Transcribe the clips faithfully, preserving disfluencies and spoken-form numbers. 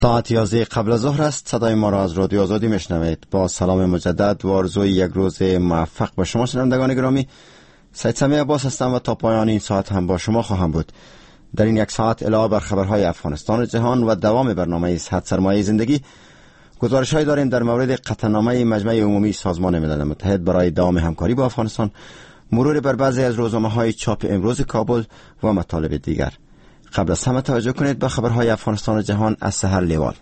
ساعت یازده قبل از ظهر است. صدای ما را از رادیو آزادی میشنوید. با سلام مجدد و آرزوی یک روز موفق به شما شنوندگان گرامی. سید سمیع عباس هستم و تا پایان این ساعت هم با شما خواهم بود. در این یک ساعت علاوه بر خبرهای افغانستان و جهان و دوام برنامه صحت سرمایه زندگی، گزارش‌هایی داریم در مورد قطعنامه مجمع عمومی سازمان ملل متحد برای دوام همکاری با افغانستان، مرور بر بعضی از روزنامه‌های چاپ امروز کابل و مطالب دیگر. قبل از همه توجه کنید به خبرهای افغانستان و جهان از سحر لیوال.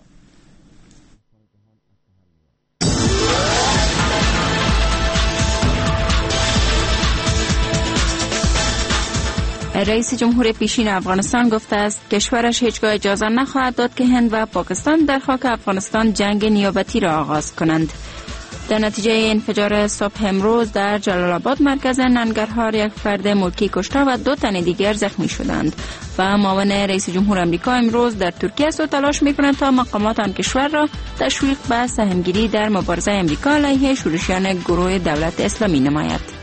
رئیس جمهور پیشین افغانستان گفته است کشورش هیچگاه اجازه نخواهد داد که هند و پاکستان در خاک افغانستان جنگ نیابتی را آغاز کنند. در نتیجه انفجار صبح امروز در جلال آباد مرکز ننگرهار یک فرد ملکی کشته و دو تن دیگر زخمی شدند و معاون رئیس جمهور آمریکا امروز در ترکیه است و تلاش می‌کند تا مقامات آن کشور را تشویق به سهمگیری در مبارزه آمریکا علیه شورشیان گروه دولت اسلامی نماید.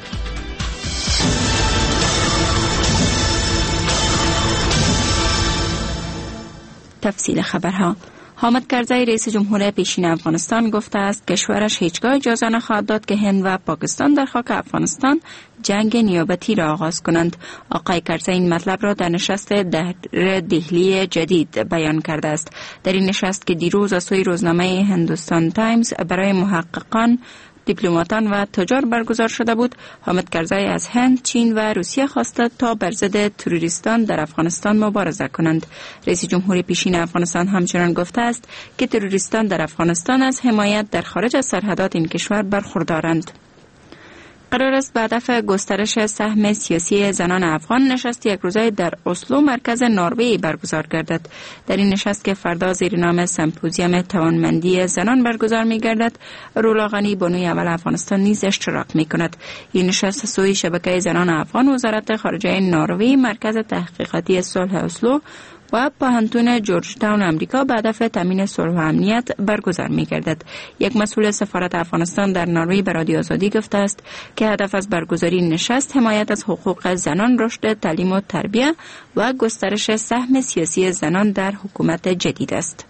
تفصیل خبرها. حامد کرزی رئیس جمهور پیشین افغانستان گفته است کشورش هیچگاه اجازه نخواهد داد که هند و پاکستان در خاک افغانستان جنگ نیابتی را آغاز کنند. آقای کرزی این مطلب را در نشست در دهلی جدید بیان کرده است. در این نشست که دیروز از سوی روزنامه هندوستان تایمز برای محققان، دیپلماتان و تجار برگزار شده بود، حامد کرزی از هند، چین و روسیه خواسته تا بر ضد تروریستان در افغانستان مبارزه کنند. رئیس جمهور پیشین افغانستان همچنان گفته است که تروریستان در افغانستان از حمایت در خارج از سرحدات این کشور برخوردارند. قرار است به هدف گسترش سهم سیاسی زنان افغان نشست یک روزه در اسلو مرکز نروژ برگزار گردد. در این نشست که فردا زیر نام سمپوزیوم توانمندی زنان برگزار می گردد، رولا غنی بانوی اول افغانستان نیز اشتراک می کند. این نشست سوی شبکه زنان افغان وزارت خارجه نروژ، مرکز تحقیقاتی صلح اسلو و پوهنتون جورج تاون آمریکا به هدف تامین صلح و امنیت برگزار می گردد. یک مسئول سفارت افغانستان در نروژ به رادیو آزادی گفته است که هدف از برگزاری نشست حمایت از حقوق زنان، رشد تعلیم و تربیت و گسترش سهم سیاسی زنان در حکومت جدید است.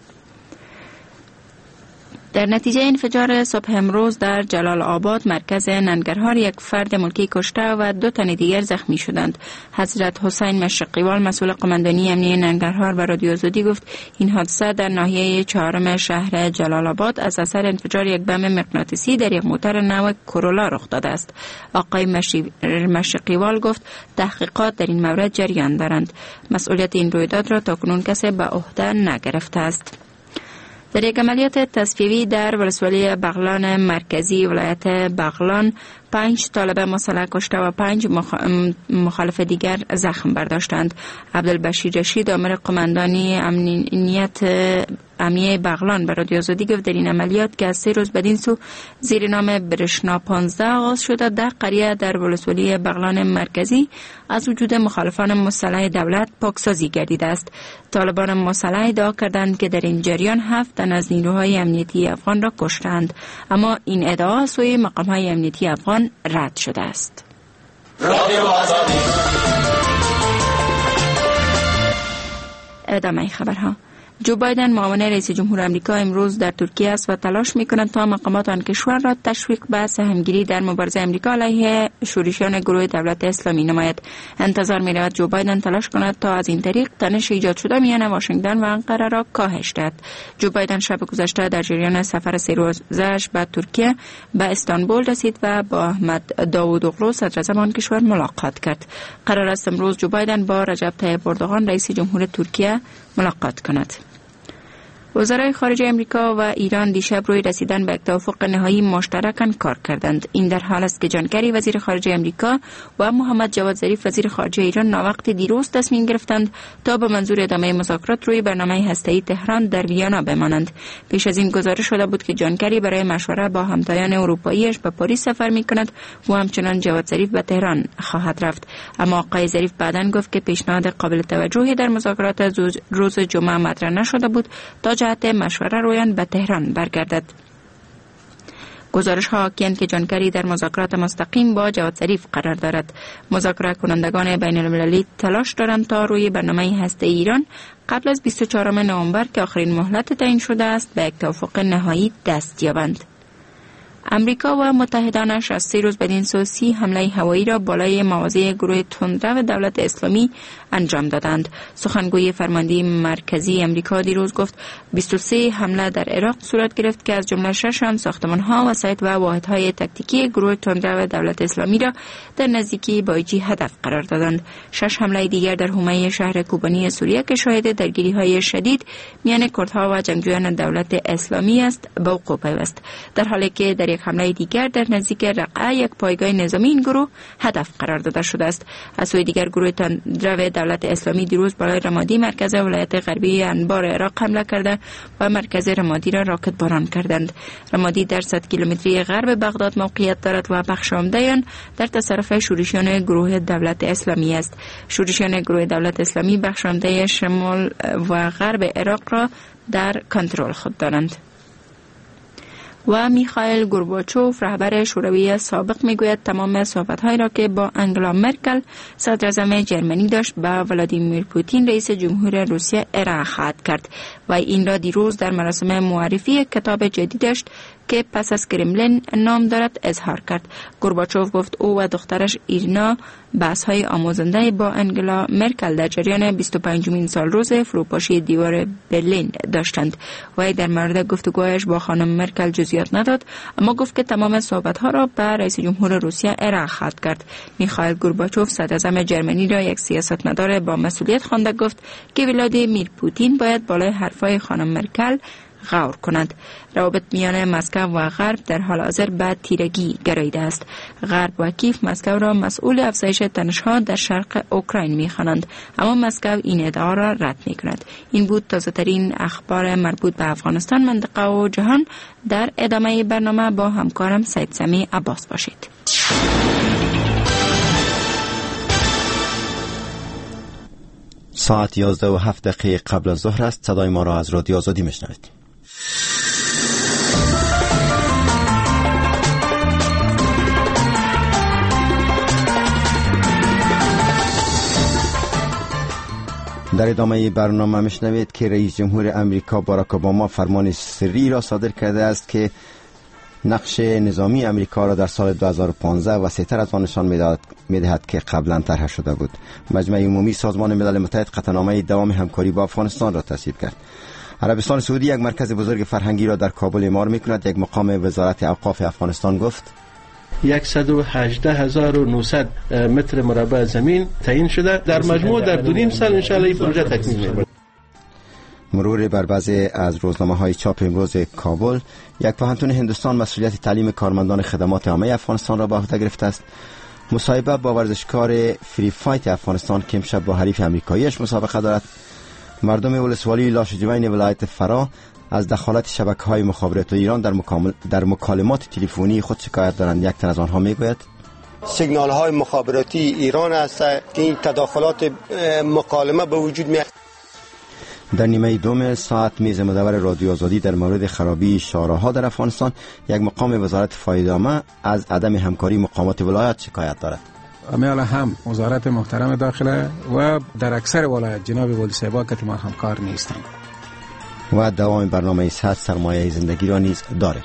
در نتیجه انفجار صبح امروز در جلال آباد مرکز ننگرهار یک فرد ملکی کشته و دو تن دیگر زخمی شدند. حضرت حسین مشرقیوال مسئول قماندانی امنیتی ننگرهار به رادیو آزادی گفت این حادثه در ناحیه چهارم شهر جلال آباد از اثر انفجار یک بم مغناطیسی در یک موتر نو کرولا رخ داده است. آقای مشرقیوال گفت تحقیقات در این مورد جریان دارند. مسئولیت این رویداد را تاکنون کسی به عهده نگرفته است. در یک عملیات تصفیه‌ای در ولسوالی بغلان مرکزی ولایت بغلان پنج طالب مسلح کشته و پنج مخ... مخالف دیگر زخم برداشتند. عبدالبشیر رشید آمر قماندانی امنیت امنیه بغلان به رادیو آزادی گفت در این عملیات که از سه روز بدین سو زیر نام برشنا پانزده آغاز شده در قریه در ولسوالی بغلان مرکزی از وجود مخالفان مسلح دولت پاکسازی گردیده است. طالبان مسلح ادعا کردند که در این جریان هفت تن از نیروهای امنیتی افغان را کشتند، اما این ادعا سوی مقام‌های امنیتی افغان رد شده است. رادیو آزادی. ادامه خبرها. جو بایدن معاون رئیس جمهور آمریکا امروز در ترکیه است و تلاش می‌کند تا مقامات آن کشور را تشویق به سهمگیری در مبارزه آمریکا علیه شورشیان گروه دولت اسلامی نماید. انتظار می‌رود جو بایدن تلاش کند تا از این طریق تنش ایجاد شده میان واشنگتن و آنقره را کاهش دهد. جو بایدن شب گذشته در جریان سفر سه روزه‌اش به ترکیه به استانبول رسید و با احمد داوودوغلو صدراعظم آن کشور ملاقات کرد. قرار است امروز جو بایدن با رجب طیب اردوغان رئیس جمهور ترکیه ملاقات کند. وزرای خارجه امریکا و ایران دیشب روی رسیدن به یک توافق نهایی مشترکاً کار کردند. این در حال است که جان کری وزیر خارجه امریکا و محمد جواد ظریف وزیر خارجه ایران ناوقت دیروز تصمیم گرفتند تا به منظور ادامه مذاکرات روی برنامه هسته‌ای تهران در ویانا بمانند. پیش از این گزارش شده بود که جان کری برای مشوره با همتایان اروپاییش به پاریس سفر می‌کند و همچنان جواد ظریف به تهران خواهد رفت. اما آقای ظریف بعداً گفت که پیشنهاد قابل توجهی در مذاکرات روز جمعه مطرح نشده بود تا جهت مشوره رویان به تهران برگردد. گزارش ها حاکی‌اند که جان کری در مذاکرات مستقیم با جواد ظریف قرار دارد. مذاکره کنندگان بین المللی تلاش دارند تا روی برنامه هسته ایران قبل از بیست و چهارم نوامبر که آخرین مهلت تعیین شده است به یک توافق نهایی دست یابند. امریکا و متحدانش از سه روز بدین سو سی حمله هوایی را بالای مواضع گروه تندرو دولت اسلامی انجام دادند. سخنگوی فرمانده مرکزی امریکا دیروز گفت بیست و سه حمله در عراق صورت گرفت که از جمله شش آن ساختمان‌ها و سایت و واحدهای تکتیکی گروه تندرو دولت اسلامی را در نزدیکی بایجی هدف قرار دادند. شش حمله دیگر در حومه شهر کوبانی سوریه که شاهد درگیری‌های شدید میان کردها و جنگجویان دولت اسلامی است به وقوع پیوست، در حالی که در یک حمله دیگر در نزدیک رقعه یک پایگاه نظامی این گروه هدف قرار داده شده است. از سوی دیگر گروه تندرو دولت اسلامی دیروز بالای رمادی مرکز ولایت غربی انبار عراق حمله کرده و مرکز رمادی را راکت باران کردند. رمادی در صد کیلومتری غرب بغداد موقعیت دارد و بخش عمده آن در تصرف شورشیان گروه دولت اسلامی است. شورشیان گروه دولت اسلامی بخش عمده شمال و غرب عراق را در کنترل خود دارند. و میخائیل گورباچوف رهبر شوروی سابق میگوید تمام صحبت‌هایی را که با انگلا مرکل صدراعظم جرمنی داشت با ولادیمیر پوتین رئیس جمهور روسیه ارائه خواهد کرد و این را دیروز در مراسم معرفی کتاب جدیدش که پس از کرملین نام دارد اظهار کرد. گورباچوف گفت او و دخترش ایرنا بحث‌های آموزنده با انگلا مرکل در جریان بیست و پنجمین سالروز فروپاشی دیوار برلین داشتند. وی در مورد گفتگویش با خانم مرکل جزئیات نداد، اما گفت که تمام صحبت‌ها را به رئیس جمهور روسیه ارائه خواهد کرد. میخائیل گورباچوف صدراعظم جرمنی را یک سیاستمدار با مسئولیت خوانده، گفت که ولادیمیر پوتین باید بالای حرفای خانم مرکل غور کند. روابط میان مسکو و غرب در حال حاضر به تیرگی گراییده است. غرب و کیف مسکو را مسئول افزایش تنش‌ها در شرق اوکراین می‌خوانند، اما مسکو این ادعا را رد می‌کند. این بود تازه‌ترین اخبار مربوط به افغانستان، منطقه و جهان. در ادامه برنامه با همکارم سید سمی عباس باشید. ساعت یازده و هفت دقیقه قبل از ظهر است. صدای ما را از رادیو آزادی میشنوید. در ادامه برنامه میشنوید که رئیس جمهور امریکا باراک اوباما فرمان سری را صادر کرده است که نقش نظامی امریکا را در سال دو هزار و پانزده وسیع‌تر از آن نشان می‌دهد که قبلا طرح شده بود. مجمع عمومی سازمان ملل متحد قطعنامه دوام همکاری با افغانستان را تصویب کرد. عربستان سعودی یک مرکز بزرگ فرهنگی را در کابل اعمار می‌کند. یک مقام وزارت اوقاف افغانستان گفت صد و هجده هزار و نهصد متر مربع زمین تعیین شده. در مجموع در دو نیم سال ان شاء الله این پروژه تکمیل میشه. مرور بر بعضی از روزنامه‌های چاپ امروز کابل، یک پوهنتون هندوستان مسئولیت تعلیم کارمندان خدمات عامه افغانستان را به عهده گرفته است. مصاحبه با ورزشکار فری فایت افغانستان که امشب با حریف آمریکاییش مسابقه دارد. مردم ولسوالی لاشجوین ولایت فرا از دخالت شبکه‌های مخابراتی ایران در مکامل در مکالمات تلفنی خود شکایت دارند. یک تن از آنها میگوید سیگنال های مخابراتی ایران است که این تداخلات مکالمه به وجود میاد. در نیمه دوم ساعت میز مدور رادیو آزادی در مورد خرابی شاهراه‌ها در افغانستان، یک مقام وزارت فایده‌نامه از عدم همکاری مقامات ولایت شکایت دارد. امیال هم وزارت محترم داخله و در اکثر ولایت جناب ولی صاحبا که ما همکار نیستند. و دوام برنامه صد سرمایه زندگی را نیز داره.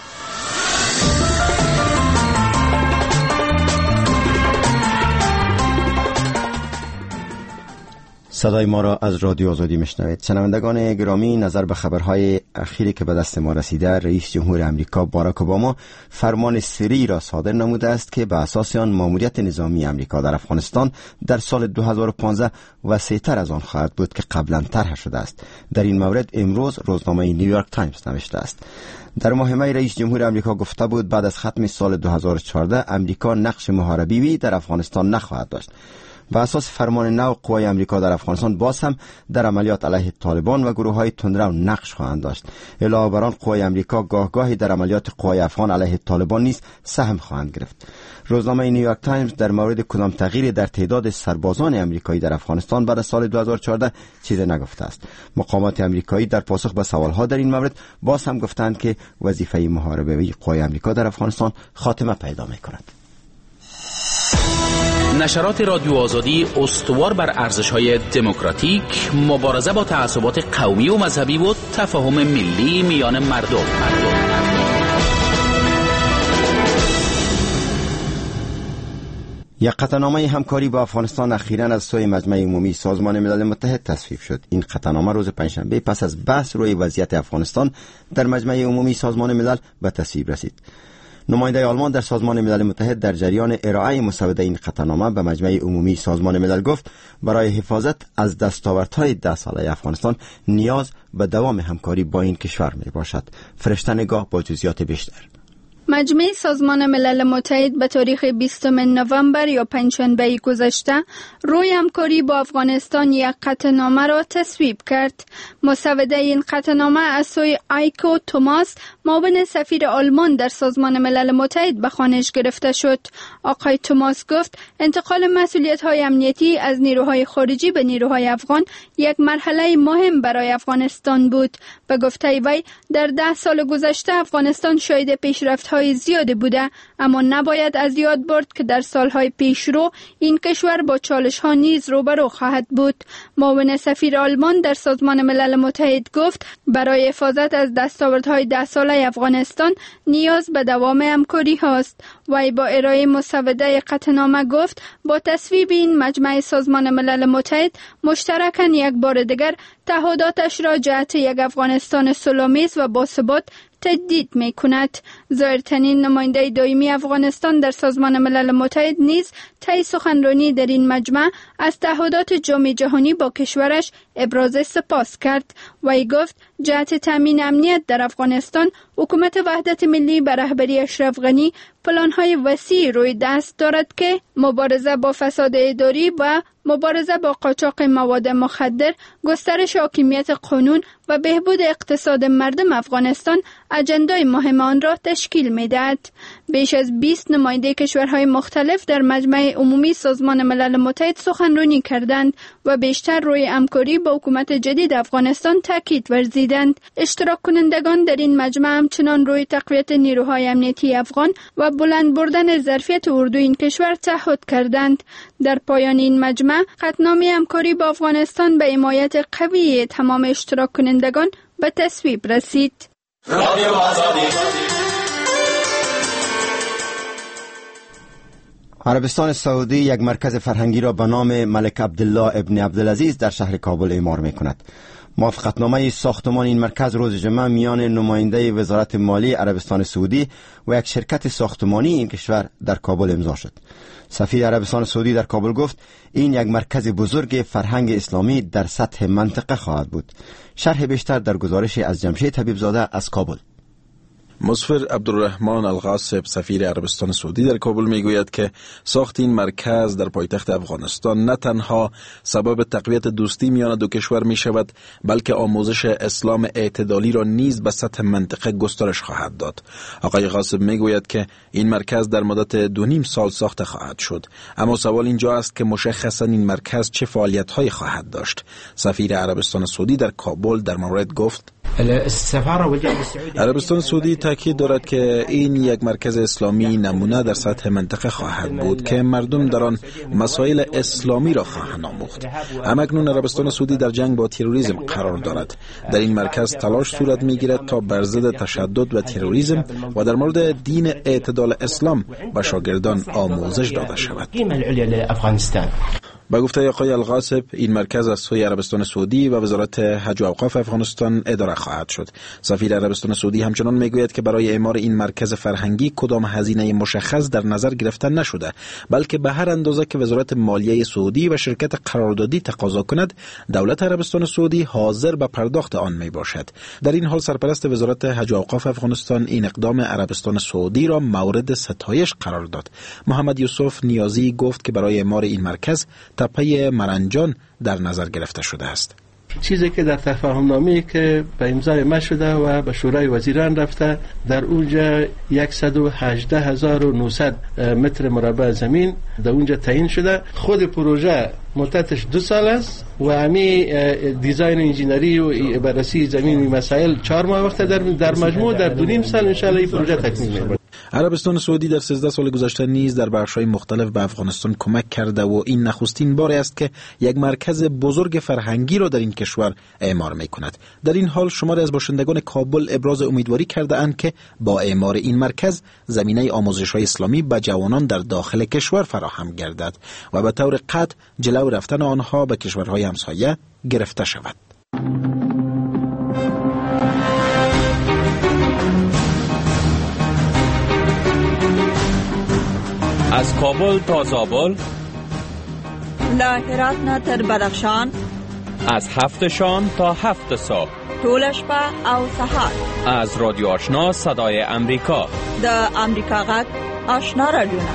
صدای ما را از رادیو آزادی میشنوید. شنوندگان گرامی، نظر به خبرهای اخیری که به دست ما رسیده، رئیس جمهور امریکا باراک اوباما فرمان سری را صادر نموده است که به اساس آن ماموریت نظامی امریکا در افغانستان در سال دو هزار و پانزده وسیع‌تر از آن خواهد بود که قبلا طرح شده است. در این مورد امروز روزنامه نیویورک تایمز نوشته است. در مهمه رئیس جمهور امریکا گفته بود بعد از ختم سال دو هزار و چهارده امریکا نقش محاربی در افغانستان نخواهد داشت. بر اساس فرمان نو قوای امریکا در افغانستان باز هم در عملیات علیه طالبان و گروه‌های تندرو نقش خواهند داشت. علاوه بر آن قوای امریکا گاه گاهی در عملیات قوای افغان علیه طالبان نیز سهم خواهند گرفت. روزنامه نیویورک تایمز در مورد کدام تغییری در تعداد سربازان امریکایی در افغانستان بعد از سال دو هزار و چهارده چیزی نگفته است. مقامات امریکایی در پاسخ به سوالها در این مورد باز هم گفتند که وظیفه محاربه‌ای قوای امریکا در افغانستان خاتمه پیدا می‌کند. نشرات رادیو آزادی استوار بر ارزش‌های دموکراتیک، مبارزه با تعصبات قومی و مذهبی و تفاهم ملی میان مردم. مردم. یک قطعنامه همکاری با افغانستان اخیراً از سوی مجمع عمومی سازمان ملل متحد تصویب شد. این قطعنامه روز پنجشنبه پس از بحث روی وضعیت افغانستان در مجمع عمومی سازمان ملل به تصویب رسید. نماینده آلمان در سازمان ملل متحد در جریان ارائه مسوده این قطعنامه به مجمع عمومی سازمان ملل گفت برای حفاظت از دستاوردهای ده ساله افغانستان نیاز به دوام همکاری با این کشور می باشد. فرشته نگاه با جزئیات بیشتر. مجمع سازمان ملل متحد به تاریخ بیستم نوامبر یا پنجشنبه گذشته روی همکاری با افغانستان یک قطعنامه را تصویب کرد. مسوده این قطعنامه از سوی آیکو توماس، معاون سفیر آلمان در سازمان ملل متحد به خوانش گرفته شد. آقای توماس گفت انتقال مسئولیت‌های امنیتی از نیروهای خارجی به نیروهای افغان یک مرحله مهم برای افغانستان بود. به گفته وی در ده سال گذشته افغانستان شاهد پیشرفت های زیاده بوده، اما نباید از یاد برد که در سالهای پیشرو این کشور با چالش ها نیز روبرو خواهد بود. معاون سفیر آلمان در سازمان ملل متحد گفت برای حفاظت از دستاوردهای ده ساله افغانستان نیاز به دوام همکاری هاست. وی با ارائه مسوده قطعنامه گفت با تصویب این مجمع سازمان ملل متحد مشترکاً یک بار دیگر تعهداتش را جهت یک افغانستان صلح‌آمیز و باثبات تجدید می کند. ظاهرترین نماینده دائمی افغانستان در سازمان ملل متحد نیز طی سخنرانی در این مجمع از تعهدات جام جهانی با کشورش ابراز سپاس کرد. وی گفت جهت تامین امنیت در افغانستان حکومت وحدت ملی به رهبری اشرف غنی پلان‌های وسیع روی دست دارد که مبارزه با فساد اداری و مبارزه با قاچاق مواد مخدر، گسترش حاکمیت قانون و بهبود اقتصاد مردم افغانستان اجندای مهم آن را تشکیل می‌دهد. بیش از بیست نماینده کشورهای مختلف در مجمع عمومی سازمان ملل متحد سخنرانی کردند و بیشتر روی همکاری با حکومت جدید افغانستان تاکید ورزیدند. اشتراک کنندگان در این مجمع همچنان روی تقویت نیروهای امنیتی افغان و بلند بردن ظرفیت اردو این کشور تعهد کردند. در پایان این مجمع قطعنامه همکاری با افغانستان به حمایت قوی تمام اشتراک کنندگان به تصویب رسید. عربستان سعودی یک مرکز فرهنگی را به نام ملک عبدالله ابن عبدالعزیز در شهر کابل اعمار می کند. موافقتنامه ساختمان این مرکز روز جمعه میان نماینده وزارت مالی عربستان سعودی و یک شرکت ساختمانی این کشور در کابل امضا شد. سفیر عربستان سعودی در کابل گفت این یک مرکز بزرگ فرهنگ اسلامی در سطح منطقه خواهد بود. شرح بیشتر در گزارش از جمشید حبیبزاده از کابل. مظفر عبدالرحمن الغاصب سفیر عربستان سعودی در کابل میگوید که ساخت این مرکز در پایتخت افغانستان نه تنها سبب تقویت دوستی میان دو کشور می شود، بلکه آموزش اسلام اعتدالی را نیز به سطح منطقه گسترش خواهد داد. آقای غاصب میگوید که این مرکز در مدت دو نیم سال ساخته خواهد شد، اما سوال اینجا است که مشخصا این مرکز چه فعالیت‌هایی خواهد داشت. سفیر عربستان سعودی در کابل در مورد گفت عربستان سعودی تاکید دارد که این یک مرکز اسلامی نمونه در سطح منطقه خواهد بود که مردم در آن مسائل اسلامی را خواهند آموخت. همکنون عربستان سعودی در جنگ با تروریسم قرار دارد. در این مرکز تلاش صورت میگیرد تا بر ضد تشدد و تروریسم و در مورد دین اعتدال اسلام به شاگردان آموزش داده شود. با گفته آقای الغاصب این مرکز از سوی عربستان سعودی و وزارت حج و اوقاف افغانستان اداره خواهد شد. سفیر عربستان سعودی همچنان میگوید که برای اعمار این مرکز فرهنگی کدام هزینه مشخص در نظر گرفته نشده، بلکه به هر اندازه که وزارت مالیه سعودی و شرکت قراردادی تقاضا کند دولت عربستان سعودی حاضر به پرداخت آن می باشد. در این حال سرپرست وزارت حج و اوقاف افغانستان این اقدام عربستان سعودی را مورد ستایش قرار داد. محمد یوسف نیازی گفت که برای اعمار این مرکز تپه مرنجان در نظر گرفته شده است. چیزی که در تفاهم نامه‌ای که به امضای ما شده و به شورای وزیران رفته، در اونجا صد و هجده هزار و نهصد متر مربع زمین در اونجا تعیین شده. خود پروژه مدتش دو سال است و همی دیزاین انجینری و بررسی زمین و مسائل چهار ماه وقت در در مجموع در دو نیم سال ان شاء الله این پروژه تکمیل میشه. عربستان سعودی در سیزده سال گذشته نیز در بخش‌های مختلف به افغانستان کمک کرده و این نخستین بار است که یک مرکز بزرگ فرهنگی را در این کشور اعمار می‌کند. در این حال شماری از باشندگان کابل ابراز امیدواری کرده اند که با اعمار این مرکز زمینه آموزش‌های اسلامی به جوانان در داخل کشور فراهم گردد و به طور قطع جلو رفتن آنها به کشورهای همسایه گرفته شود. از کابل تا زابل، له هرات نه تر بدخشان، از هفت شام تا هفت صبح، ټول شپه او سهار، از رادیو آشنا صدای امریکا، د امریکا غږ آشنا رادیوونه.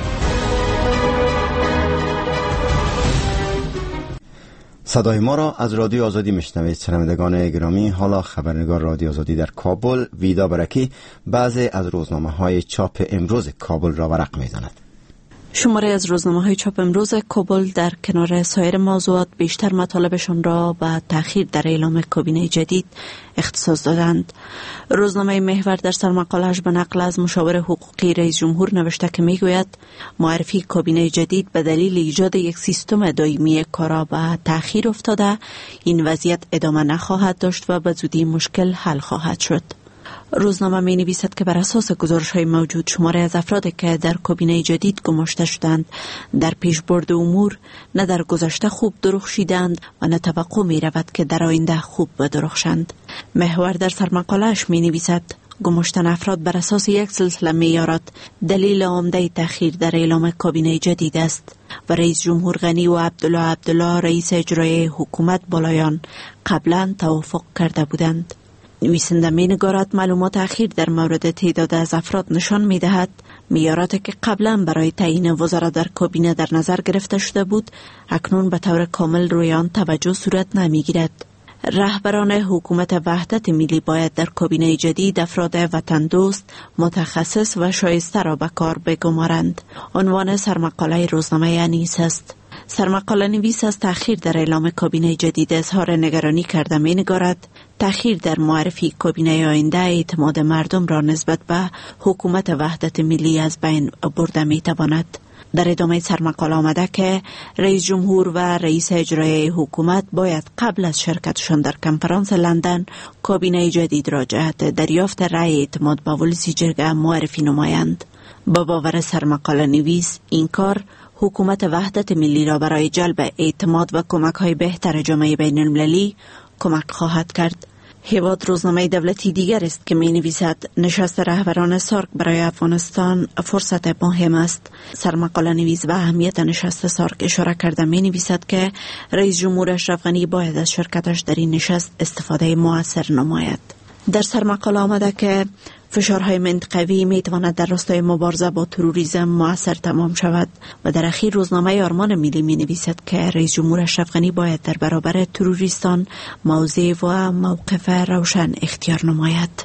صدای ما را از رادیو آزادی میشنوید. شنوندگان گرامی، حالا خبرنگار رادیو آزادی در کابل ویدا برکی بعضی از روزنامه های چاپ امروز کابل را ورق میزند. شماره از روزنامه های چاپ امروز کابل در کنار سایر موضوعات بیشتر مطالبشان را به تأخیر در اعلام کابینه جدید اختصاص دادند. روزنامه محور در سرمقاله‌اش به نقل از مشاور حقوقی رئیس جمهور نوشته که میگوید معرفی کابینه جدید به دلیل ایجاد یک سیستم دائمی کارا به تأخیر افتاده. این وضعیت ادامه نخواهد داشت و به زودی مشکل حل خواهد شد. روزنامه می نویسد که بر اساس گزارش های موجود شماره از افرادی که در کابینه جدید گماشته شدند در پیشبرد امور نه در گذشته خوب درخشیدند و نه توقع می رود که در آینده خوب بدرخشند. محور در سرمقاله‌اش می نویسد گماشتن افراد بر اساس یک سلسله معیارات دلیل عمده تأخیر در اعلام کابینه جدید است و رئیس جمهور غنی و عبدالله عبدالله رئیس اجرایی حکومت بالایان قبلا توافق کرده بودند. نویسنده می نگارد معلومات اخیر در مورد تعداد از افراد نشان می دهد معیاراتی که قبلا برای تعیین وزرا در کابینه در نظر گرفته شده بود اکنون به طور کامل روی آن توجه صورت نمی گیرد. رهبران حکومت وحدت ملی باید در کابینه جدید افراد وطن دوست، متخصص و شایسته را به کار بگمارند. عنوان سرمقاله روزنامه انیس است. سرمقاله نویس از تأخیر در اعلام کابینه جدید اظهار نگرانی کرده می نگارد تأخیر در معرفی کابینه آینده اعتماد مردم را نسبت به حکومت وحدت ملی از بین برده می تواند. در ادامه سرمقاله آمده که رئیس جمهور و رئیس اجرایی حکومت باید قبل از شرکتشان در کنفرانس لندن کابینه جدید را جهت دریافت رأی اعتماد به ولسی جرگه معرفی نمایند. با باور سرمقاله نویس این کار حکومت وحدت ملی را برای جلب اعتماد و کمک های بهتر جامعه بین المللی کمک خواهد کرد. هیواد روزنامه دولتی دیگر است که می نویسد نشست رهبران سارک برای افغانستان فرصت مهم است. سرمقاله نویس به اهمیت نشست سارک اشاره کرده می نویسد که رئیس جمهور اشرف غنی باید از شرکتش در این نشست استفاده مؤثر نماید. در سرمقاله آمده که فشارهای منطقوی می تواند در راستای مبارزه با تروریسم مؤثر تمام شود و در اخیر روزنامه آرمان ملی می نویسد که رئیس جمهور اشرف غنی باید در برابر تروریستان موضع و موقف روشن اختیار نماید.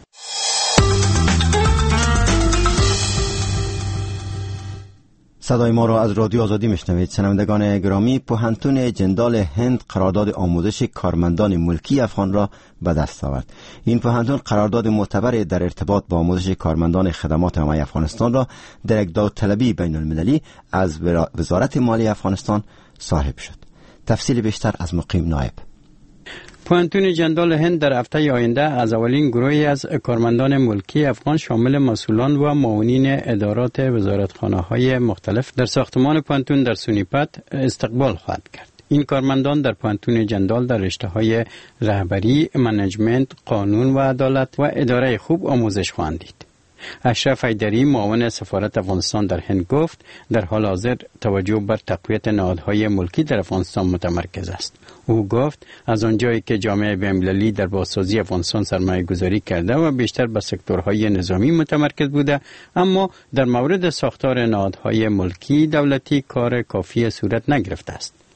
صدای ما را از رادیو آزادی میشنوید. شنوندگان گرامی، پوهنتون جندال هند قرارداد آموزش کارمندان ملکی افغان را به دست آورد. این پوهنتون قرارداد معتبر در ارتباط با آموزش کارمندان خدمات عامه افغانستان را در یک داوطلبی بین المللی از وزارت مالی افغانستان صاحب شد. تفصیل بیشتر از مقیم نایب. پوهنتون جندال هند در هفته آینده از اولین گروهی از کارمندان ملکی افغان شامل مسئولان و معاونین ادارات وزارتخانه‌های مختلف در ساختمان پوهنتون در سونیپت استقبال خواهد کرد. این کارمندان در پوهنتون جندال در رشته‌های رهبری، منیجمنت، قانون و عدالت و اداره خوب آموزش خواهند دید. اشرف حیدری معاون سفارت افغانستان در هند گفت در حال حاضر توجه بر تقویت نهادهای ملکی در افغانستان متمرکز است. او گفت از آنجایی که جامعه بین‌المللی در بازسازی افغانستان سرمایه گذاری کرده و بیشتر به سکتورهای نظامی متمرکز بوده، اما در مورد ساختار نهادهای ملکی دولتی کار کافی صورت نگرفته است.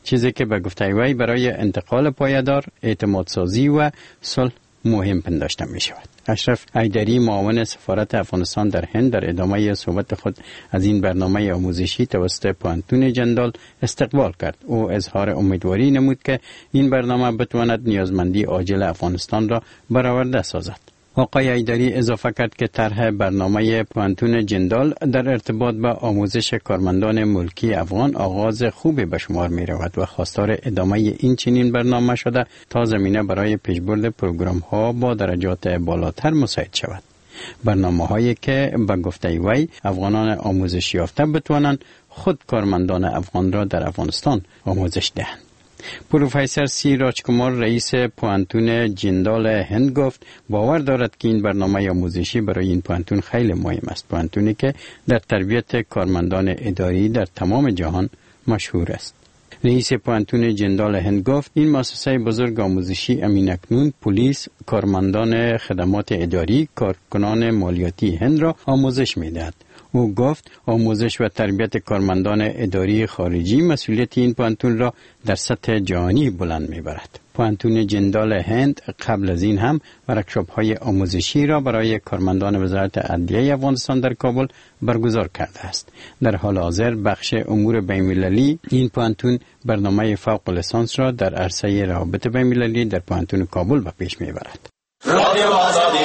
چیزی که به گفته وی برای انتقال پایدار، اعتماد سازی و صلح مهم پنداشته می شود. اشرف ایدری، معاون سفارت افغانستان در هند، در ادامه صحبت خود از این برنامه آموزشی توسط پوانتون جندال استقبال کرد. او اظهار امیدواری نمود که این برنامه بتواند نیازمندی عاجل افغانستان را برآورده سازد. آقای ایدری اضافه کرد که طرح برنامه پوانتون جندال در ارتباط با آموزش کارمندان ملکی افغان آغاز خوبی به شمار می رود و خواستار ادامه این چنین برنامه شده تا زمینه برای پیشبرد پروگرام ها با درجات بالاتر مساعد شود. برنامه هایی که به گفته وی افغانان آموزش یافته بتوانند خود کارمندان افغان را در افغانستان آموزش دهند. پروفسور سی راجکمار، رئیس پوانتون جندال هند، گفت باور دارد که این برنامه آموزشی برای این پوانتون خیلی مهم است. پوانتونی که در تربیت کارمندان اداری در تمام جهان مشهور است. رئیس پوانتون جندال هند گفت این مؤسسه بزرگ آموزشی امین اکنون پلیس، کارمندان خدمات اداری، کارکنان مالیاتی هند را آموزش می‌دهد. او گفت آموزش و تربیت کارمندان اداری خارجی مسئولیت این پوانتون را در سطح جهانی بلند می‌برد. پوانتون جندال هند قبل از این هم ورکشاپ های آموزشی را برای کارمندان وزارت عدلیه افغانستان در کابل برگزار کرده است. در حال حاضر بخش امور بین‌المللی این پوانتون برنامه فوق لیسانس را در عرصه روابط بین‌المللی در پوانتون کابل به پیش می‌برد. رادیو آزادی.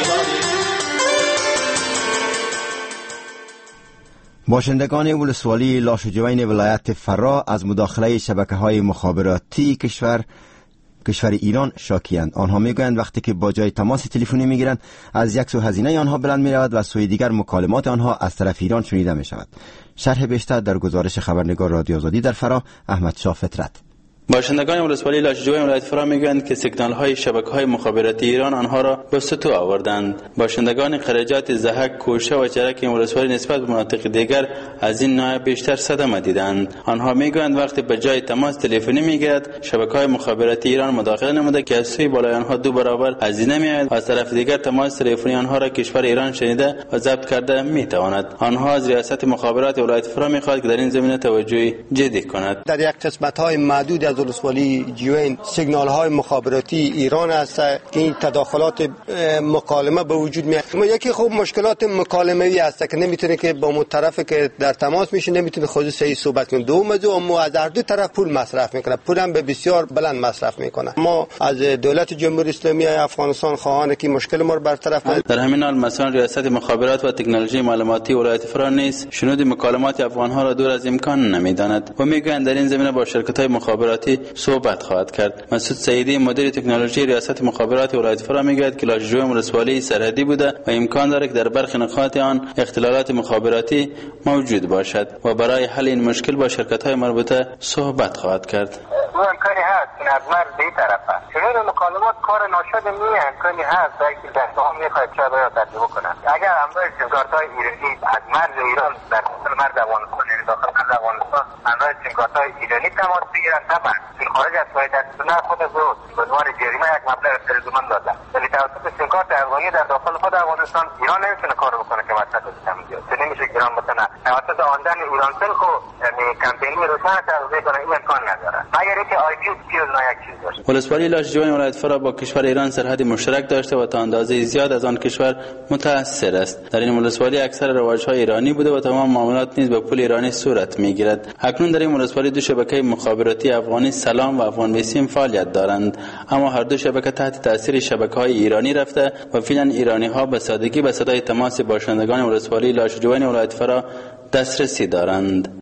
باشندگان ولسوالی لاشجوین ولایت فرا از مداخله شبکه‌های مخابراتی کشور کشور ایران شاکی‌اند. آنها میگویند وقتی که با جای تماس تلفنی میگیرند از یک سو هزینه آنها بلند میرود و سوی دیگر مکالمات آنها از طرف ایران شنیده می شود. شرح بیشتر در گزارش خبرنگار رادیو آزادی در فرا، احمد شاه فطرت. باشندگان ولسوالی لاشجوی ولایت فرا میگویند که سیگنال های شبکه های مخابراتی ایران آنها را به سطوح آوردند. باشندگان خرجات زهک، کوشه و چرک این ولسوالی نسبت به مناطق دیگر از این نوع بیشتر صدمه دیدند. آنها میگویند وقتی به جای تماس تلفنی میگیرد شبکه های مخابراتی ایران مداخله نموده که از سوی بالای آنها دو برابر هزینه میآید و از طرف دیگر تماس تلفنی آنها را کشور ایران شنیده و ضبط کرده میتواند. آنها از ریاست مخابرات ولایت فرا میخواهد که در این زمینه توجه جدی کند. در یک قسمت های معدود از ولسوالی جوین سیگنال های مخابراتی ایران است که این تداخلات مکالمه به وجود میاد. یکی خوب مشکلات مکالمه‌ای است که نمیتونه که با اون طرف که در تماس میشه نمیتونه خود صحیح صحبت کنه. دوم از اون از هر دو طرف پول مصرف میکنه، پول هم به بسیار بلند مصرف میکنه. ما از دولت جمهوری اسلامی افغانستان خواهان که مشکل ما رو برطرف کنه. در همین حال مثلا ریاست مخابرات و تکنولوژی معلوماتی ولایت فرا نیز شنود مکالمات افغان ها را دور از امکان نمیداند و میگویند در این زمینه با شرکت های مخابراتی صحبت خواهد کرد. مسعود سعیدی، مدیر تکنولوژی ریاست مخابرات ولایت فرا میگوید که لاشجوی ولسوالی سرحدی بوده و امکان دارد که در برخی نقاط آن اختلالات مخابراتی موجود باشد و برای حل این مشکل با شرکت های مربوطه صحبت خواهد کرد. امکانی هست که از مرز به این طرف هست چنین مکالمات کار ناشد نیه. امکانی هست که دستگاه میخواهد چه باید تطبیق کنند. اگر امروز سیمکارت‌های ایرانی از مرز ایران در داخل مرز افغانستان یعنی داخل مرز افغانستان امروز سیمکارت‌های ایرانی تماس بگیرند طبعا این خارج از پای دستتونه خود از رو به عنوان جریمه یک مبلغ تلزومن داده ولی توسط سیمکارت افغانی در داخل خود افغانستان ایران نمیتونه کار بکنه که وسط از همینجا چه نمیشه که ایران بتونه توسط آندن ایرانسل خو یعنی کمپینی روشن تغذیه کنه. این امکان نداره مگر اینکه آی پی پیوز نه یک چیز باشه. ولسوالی لاشجوی ولایت فرا با کشور ایران سرحدی مشترک داشته و تا اندازه زیاد از آن کشور متأثر است. در این ولسوالی اکثر رواج‌های ایرانی بوده و تمام معاملات نیز با پول ایرانی صورت میگیرد. اکنون در این ولسوالی دو شبکه مخابراتی افغانی سلام و افغان بیسیم فعالیت دارند، اما هر دو شبکه تحت تاثیر شبکه‌های ایرانی رفته و فعلا ایرانی‌ها به سادگی به صدای تماس باشندگان ولسوالی لاشجوی ولایت فرا دسترسی دارند.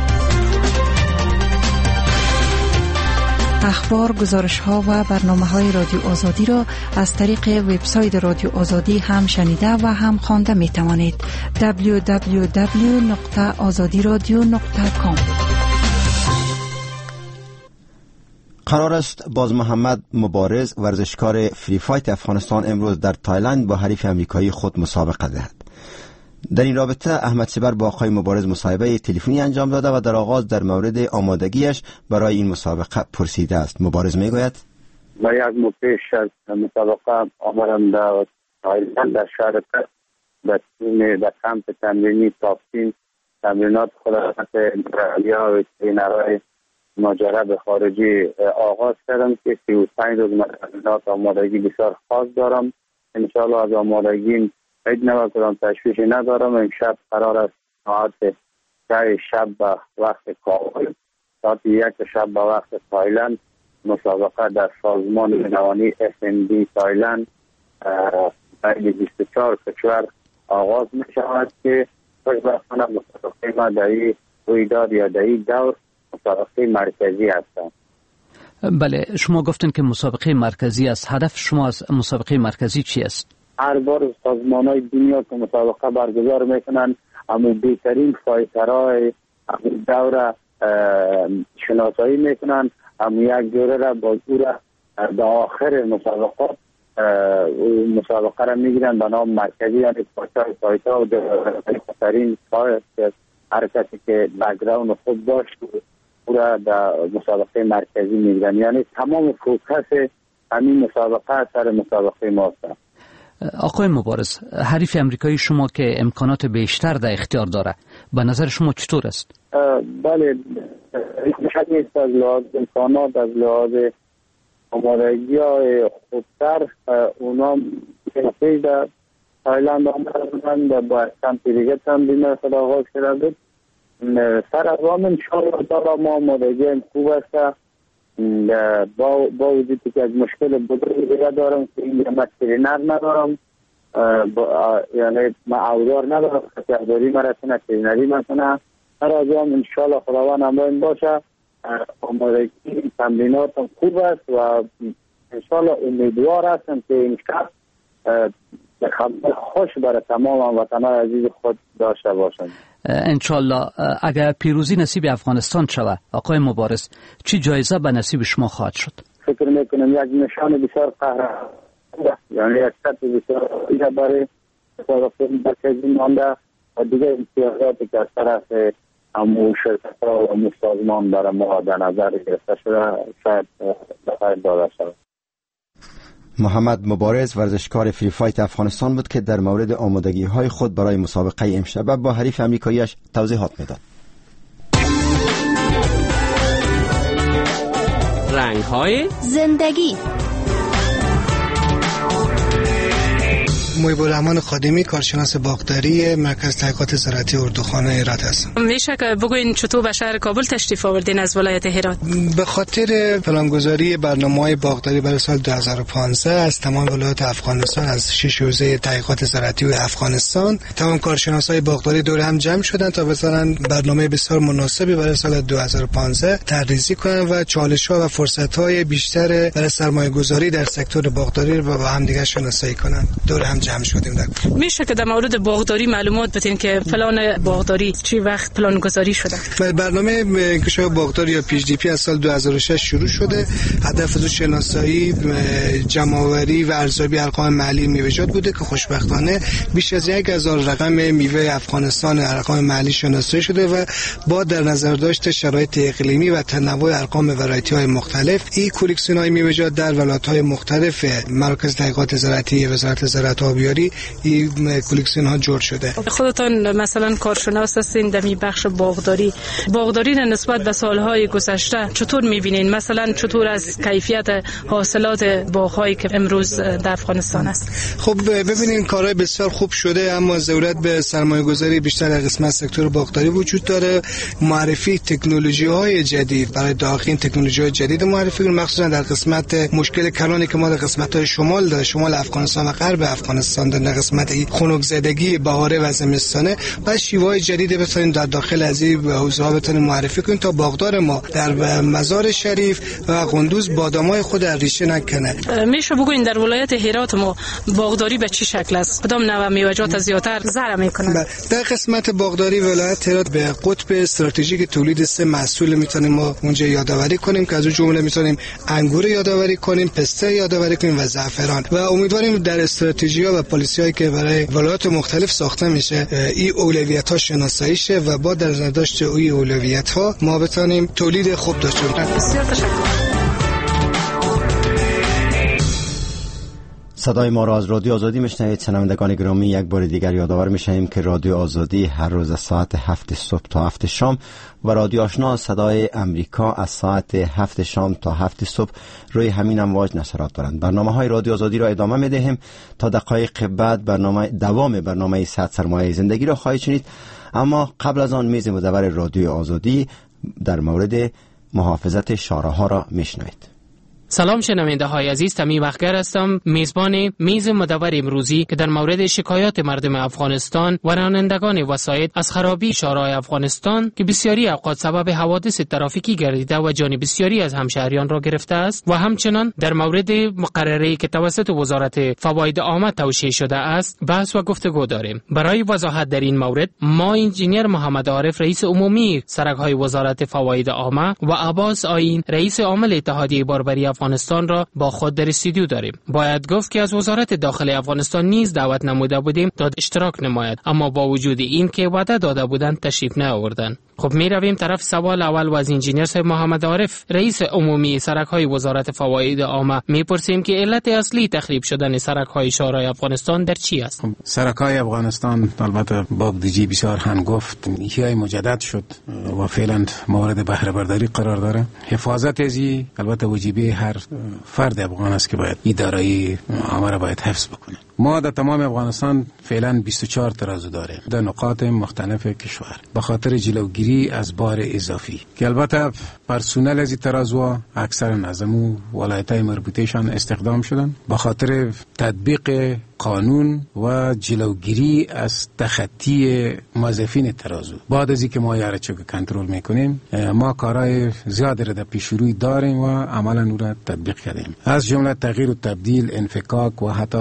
اخبار، گزارش‌ها و برنامه‌های رادیو آزادی را از طریق وبسایت رادیو آزادی هم شنیده و هم خوانده می‌توانید. دبلیو دبلیو دبلیو نقطه آزادی رادیو نقطه کام. قرار است باز محمد مبارز، ورزشکار فری فایت افغانستان، امروز در تایلند با حریف امریکایی خود مسابقه دهد. در این رابطه احمد سبر با آقای مبارز مصاحبه تلفنی انجام داده و در آغاز در مورد آمادگیش برای این مسابقه پرسیده است. مبارز میگوید: من یک ماه پیش از مسابقه آمدم در تایلند در شهر پرت در تیم در کمپ تمرینی تافتین تمرینات خدمت رالیا و ترینرهای ماجرا به خارجی آغاز کردم که سی و پنج روز تمرینات آمادگی بسیار خاص دارم. انشاءالله از آمادگی هیچ نوع کدام تشویشی ندارم. امشب قرار است ساعت سه شب به وقت کابل، ساعت یک شب به وقت تایلند مسابقه در سازمان نوانی اف ام دی تایلند بین بیست و چهار کشور آغاز می شود که خوشبختانه مسابقه ما در این رویداد یا در این دور مسابقه مرکزی هستند. بله، شما گفتین که مسابقه مرکزی است. هدف شما از مسابقه مرکزی چی است؟ هر بار سازمان‌های دنیا که مسابقه برگزار میکنن اما بهترین فایترهای اون دوره شناسایی میکنن، اما یک دوره را با او را در آخر مسابقات مسابقه را میگیرن به نام مرکزی، یعنی پاچای فایتر و بهترین هر کسی که بک‌گراند خوب داشت او را در مسابقه مرکزی میگیرن. یعنی تمام فوکس همین مسابقه سر مسابقه ما است. آقای مبارز، حریف امریکایی شما که امکانات بیشتر در اختیار داره، به نظر شما چطور است؟ بله، شک نیست از لحاظ امکانات، از لحاظ آمادگی های خوبتر اونا پیش در تایلند آمدن و با سمت دیگه تمرین خود آغاز کرده بود. سر از آن انشاءالله تعالی ما آمادگی خوب است. با با وجودی که از مشکل بزرگی دیگه دارم که این من ترینر ندارم، یعنی من اودار ندارم که اوداری مرسونه ترینری مثلا. هر از آن انشاءالله خداوند همراهم باشه. آمادگی تمرینات هم خوب است و انشاءالله امیدوار هستم که این شب خبر خوش برای تمام وطنهای عزیز خود داشته باشم. انشالله. اگر پیروزی نصیب افغانستان شود آقای مبارز، چی جایزه به نصیب شما خواهد شد؟ فکر میکنم یک نشان بسیار قهرمانانه، یعنی یک سطح بسیار عالی برای مسابقه مرکزی مانده و دیگه امتیازاتی که از طرف امو شرکت‌ها و امو سازمان برای ما در نظر گرفته شده شاید بخیر داده شود. محمد مبارز ورزشکار فری فایت افغانستان بود که در مورد آمادگی های خود برای مسابقه امشب با حریف امریکاییش توضیحات میداد. رنگ های زندگی. محیب الرحمن خادمی، کارشناس باغداری مرکز تحقیقات زراعتی اردوخانه هرات هستم. میشه که بگوین چطور به شهر کابل تشریف آوردین از ولایت هرات؟ به خاطر پلانگذاری برنامه‌های باغداری برای سال دو هزار و پانزده از تمام ولایات افغانستان، از شش حوزه تحقیقات زراعتی و افغانستان، تمام کارشناسای باغداری دور هم جمع شدن تا بتونن برنامه بسیار مناسبی برای سال دو هزار و پانزده طراحی کنن و چالش‌ها و فرصت‌های بیشتر برای سرمایه‌گذاری در سکتور باغداری رو با هم دیگه شناسایی کنن. دور هم جمع شدیم. در میشه که در مورد باغداری معلومات بدین که پلان باغداری چی وقت پلان گذاری شده؟ برنامه کشاورزی باغداری یا پی اچ دی پی از سال دو هزار و شش شروع شده. هدف از شناسایی، جمع‌آوری و ارزیابی ارقام محلی میوه‌جات بوده که خوشبختانه بیش از یک هزار رقم میوه افغانستان ارقام محلی شناسایی شده و با در نظر داشت شرایط اقلیمی و تنوع ارقام ورایتی‌های مختلف، این کلکسیون‌های میوه‌جات در ولایت‌های مختلف مرکز تحقیقات زراعتی وزارت زراعت و آبیاری این کلکسیون ها جور شده. خودتون مثلا کارشناس هستین در می بخش باغداری، باغداری نسبت به سالهای گذشته چطور میبینین؟ مثلا چطور از کیفیت حاصلات باغهایی که امروز در افغانستان است؟ خب ببینین کارهای بسیار خوب شده، اما ضرورت به سرمایه گذاری بیشتر در قسمت سکتور باغداری وجود داره. معرفی تکنولوژی های جدید برای داخل تکنولوژی های جدید معرفی کنیم، مخصوصا در قسمت مشکل کلانی که ما در قسمت های شمال داره، شمال افغانستان و غرب افغانستان در قسمت خنک بهاره و زمستانه و شیوه‌های جدید بتونیم در داخل از این حوزه ها بتونیم معرفی کنیم تا باغدار ما در مزار شریف و قندوز بادامای خود در ریشه نکنه. میشه بگوین در ولایت هرات ما باغداری به چه شکل است؟ کدام نوع میوه‌جات زیاتر ضرر میکنن؟ در قسمت باغداری ولایت هرات به قطب استراتژیک تولید سه محصول میتونیم ما اونجا یادآوری کنیم که از اون جمله میتونیم انگور یادآوری کنیم، پسته یادآوری کنیم و زعفران و امیدواریم در استراتژی‌ها و پالیسی‌هایی که برای ولایات مختلف ساخته میشه این اولویت‌ها شناسایی شه و با در نظر داشت این اولویت‌ها ما بتونیم تولید خوب داشته باشیم. بسیار تشکر. صدای ما را از رادیو آزادی میشنوید. شنوندگان گرامی، یک بار دیگر یادآور میشیم که رادیو آزادی هر روز از ساعت هفت صبح تا هفت شام و رادیو آشنا صدای امریکا از ساعت هفت شام تا هفت صبح روی همین امواج نشرات دارند. برنامه‌های رادیو آزادی را ادامه میدهیم. تا دقایق بعد برنامه دوام برنامه صد سرمایه زندگی را خواهید شنید، اما قبل از آن میز مدور رادیو آزادی در مورد محافظت شاهراها را میشنوید. سلام شنونده های عزیز، تمیم اخگر هستم، میزبان میز مدور امروزی که در مورد شکایات مردم افغانستان و رانندگان وسایط از خرابی شاهراه افغانستان که بسیاری اوقات سبب حوادث ترافیکی گردیده و جان بسیاری از همشهریان را گرفته است و همچنان در مورد مقرری که توسط وزارت فواید عامه توشیح شده است بحث و گفتگو داریم. برای وضاحت در این مورد ما انجینیر محمد عارف رئیس عمومی سرک‌های وزارت فواید عامه و عباس آیین رئیس عامل اتحادیه باربری افغانستان را با خود در استودیو داریم. باید گفت که از وزارت داخلی افغانستان نیز دعوت نموده بودیم تا اشتراک نماید، اما با وجود این که وعده داده بودند تشریف نیاوردند. خب می رویم طرف سوال اول و از انجینیر صاحب محمد عارف رئیس عمومی سرک‌های وزارت فواید عامه میپرسیم که علت اصلی تخریب شدن سرک‌های شاهراه افغانستان در چی است؟ سرک‌های افغانستان البته با بودجه بسیار هنگفت احیای مجدد شد و فعلا مورد بهره برداری قرار داره. حفاظت از این البته وجیبه هر فرد افغان است که باید اداره عامه را باید حفظ بکنه. ما در تمام افغانستان فعلا بیست و چهار ترازو داریم در نقاط مختلف کشور به خاطر جلوگیری از بار اضافی که البته پرسونل از این ترازو اکثر نظمو ولایت‌های مربوطهشان استخدام شدن به خاطر تطبیق قانون و جلوگیری از تخطی موظفین ترازو. بعد از اینکه ما یاره چوک کنترل میکنیم ما کارهای زیادی را در پیش روی داریم و عملا اون را تطبیق کردیم، از جمله تغییر و تبدیل، انفکاک و حتی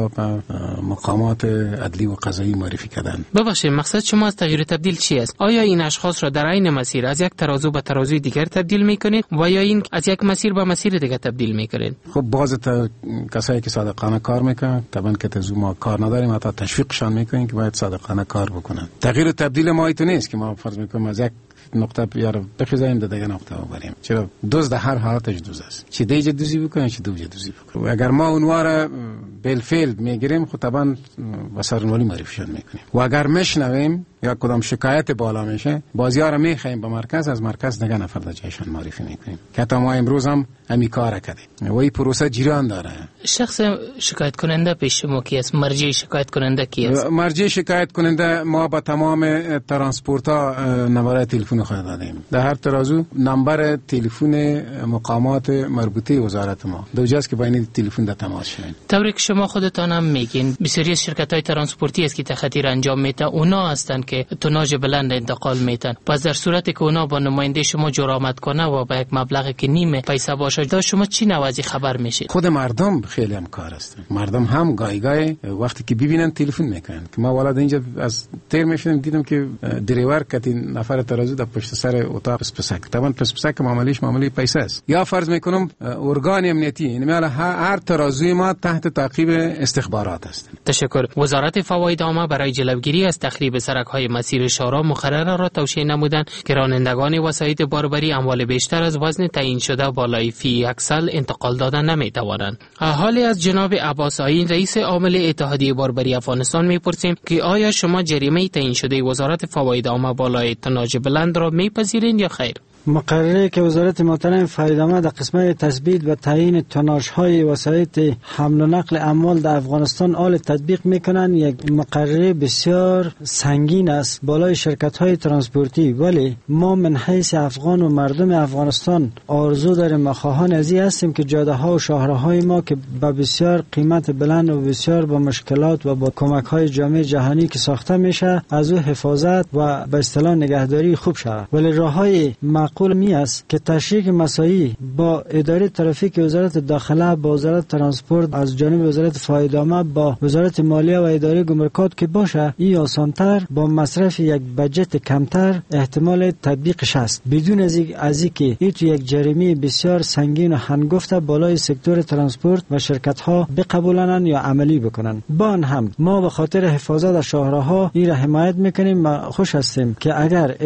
مقامات عدلی و قضایی معرفی کردن. ببخشید مقصد شما از تغییر و تبدیل چی است؟ آیا این اشخاص را در عین مسیر از یک ترازو به ترازوی دیگر تبدیل میکنید و یا این از یک مسیر به مسیر دیگر تبدیل میکنید؟ خب بعضی کسایی که صادقانه کار میکنن طبعا که تزو ما کار نداریم، حتی تشویقشان میکنیم که باید صادقانه کار بکنن. تغییر و تبدیل ما ایتو نیست که ما فرض میکنیم از یک نقطه بیار بخیزیم در دیگه نقطه ببریم. چرا دوز در هر حالتش دوز است، چه دیجه دوزی بکنیم چه دوجه دوزی بکنیم. اگر ما اونها را بالفعل میگیریم خب طبعا بسرنوالی معرفیشان میکنیم و اگر مشنویم یا کدام شکایت بالا میشه بازی‌ها را میخوایم به مرکز، از مرکز نگه نفر در جایشان معرفی میکنیم که تا ما امروز هم همی کار کردیم و این پروسه جریان داره. شخص شکایت کننده پیش شما کی است؟ مرجع شکایت کننده کی است؟ مرجع شکایت کننده ما با تمام ترانسپورتا نمبر تلفن خود دادیم. در هر ترازو نمبر تلفن مقامات مربوطه وزارت ما دو جاست که با این تلفن در تماس شوین. طوری که شما خودتان هم میگین بسیاری از شرکت‌های ترانسپورتی است که تخطی انجام میدن، اونا هستند که توناژ بلند انتقال میدن. پس در صورتی که اونا با نماینده شما جرأت کنه و با یک مبلغی که نیمه پیسه باشه دا شما چی نوازی خبر میشید؟ خود مردم خیلی هم کار هستن. مردم هم گای گای وقتی که ببینن تلفن میکنن که ما والا اینجا از تیر میشدم دیدم که دریور کتی نفر ترازو در پشت سر اتاق پسپسک. طبعا پسپسک معاملهش معامله پیسه است. یا فرض میکنم ارگان امنیتی، یعنی هر ترازوی ما تحت تعقیب استخبارات است. تشکر. وزارت فواید عامه برای جلوگیری از تخریب سرک‌های مسیر شاهراه مقرره را توشیح نمودند که رانندگان وسایط باربری اموال بیشتر از وزن تعیین شده بالای فی اکسل انتقال دادن نمی‌توانند. حالی از جناب عباس آیین رئیس عامل اتحادیه باربری افغانستان می‌پرسیم که آیا شما جریمه تعیین شده وزارت فواید عامه بالای تناژ بلند را می‌پذیرید یا خیر؟ مقرره که وزارت محترم فواید عامه در قسمت تثبیت و تعیین توناژهای وسایط حمل و نقل اموال در افغانستان آل تطبیق میکنن یک مقرره بسیار سنگین است بالای شرکت‌های ترانسپورتی، ولی ما من حیث افغان و مردم افغانستان آرزو داریم و خواهان ازی هستیم که جاده‌ها و شاهراهای ما که با بسیار قیمت بلند و بسیار با مشکلات و با کمک‌های جامعه جهانی که ساخته میشه از او حفاظت و به اصطلاح نگهداری خوب شود، ولی راههای معقول می است که تشریک مساعی با اداره ترافیک وزارت داخله با وزارت ترانسپورت از جانب وزارت فواید عامه با وزارت مالیه و اداره گمرکات که باشه این آسانتر با مصرف یک بجت کمتر احتمال تطبیقش است، بدون از از اینکه این تو یک جریمه بسیار سنگین و هنگفت بالای سکتور ترانسپورت و شرکت ها بقبولانن یا عملی بکنن. با آن هم ما به خاطر حفاظت از شاهراها این را حمایت میکنیم و خوش هستیم که اگر اضافه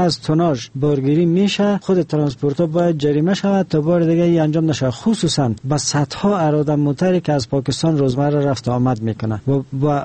از توناژ بارگیری میشه، خود ترانسپورت ها باید جریمه شود تا بار دیگه این انجام نشه، خصوصا با صدها اراده موتری که از پاکستان روزمره رفت آمد میکنه و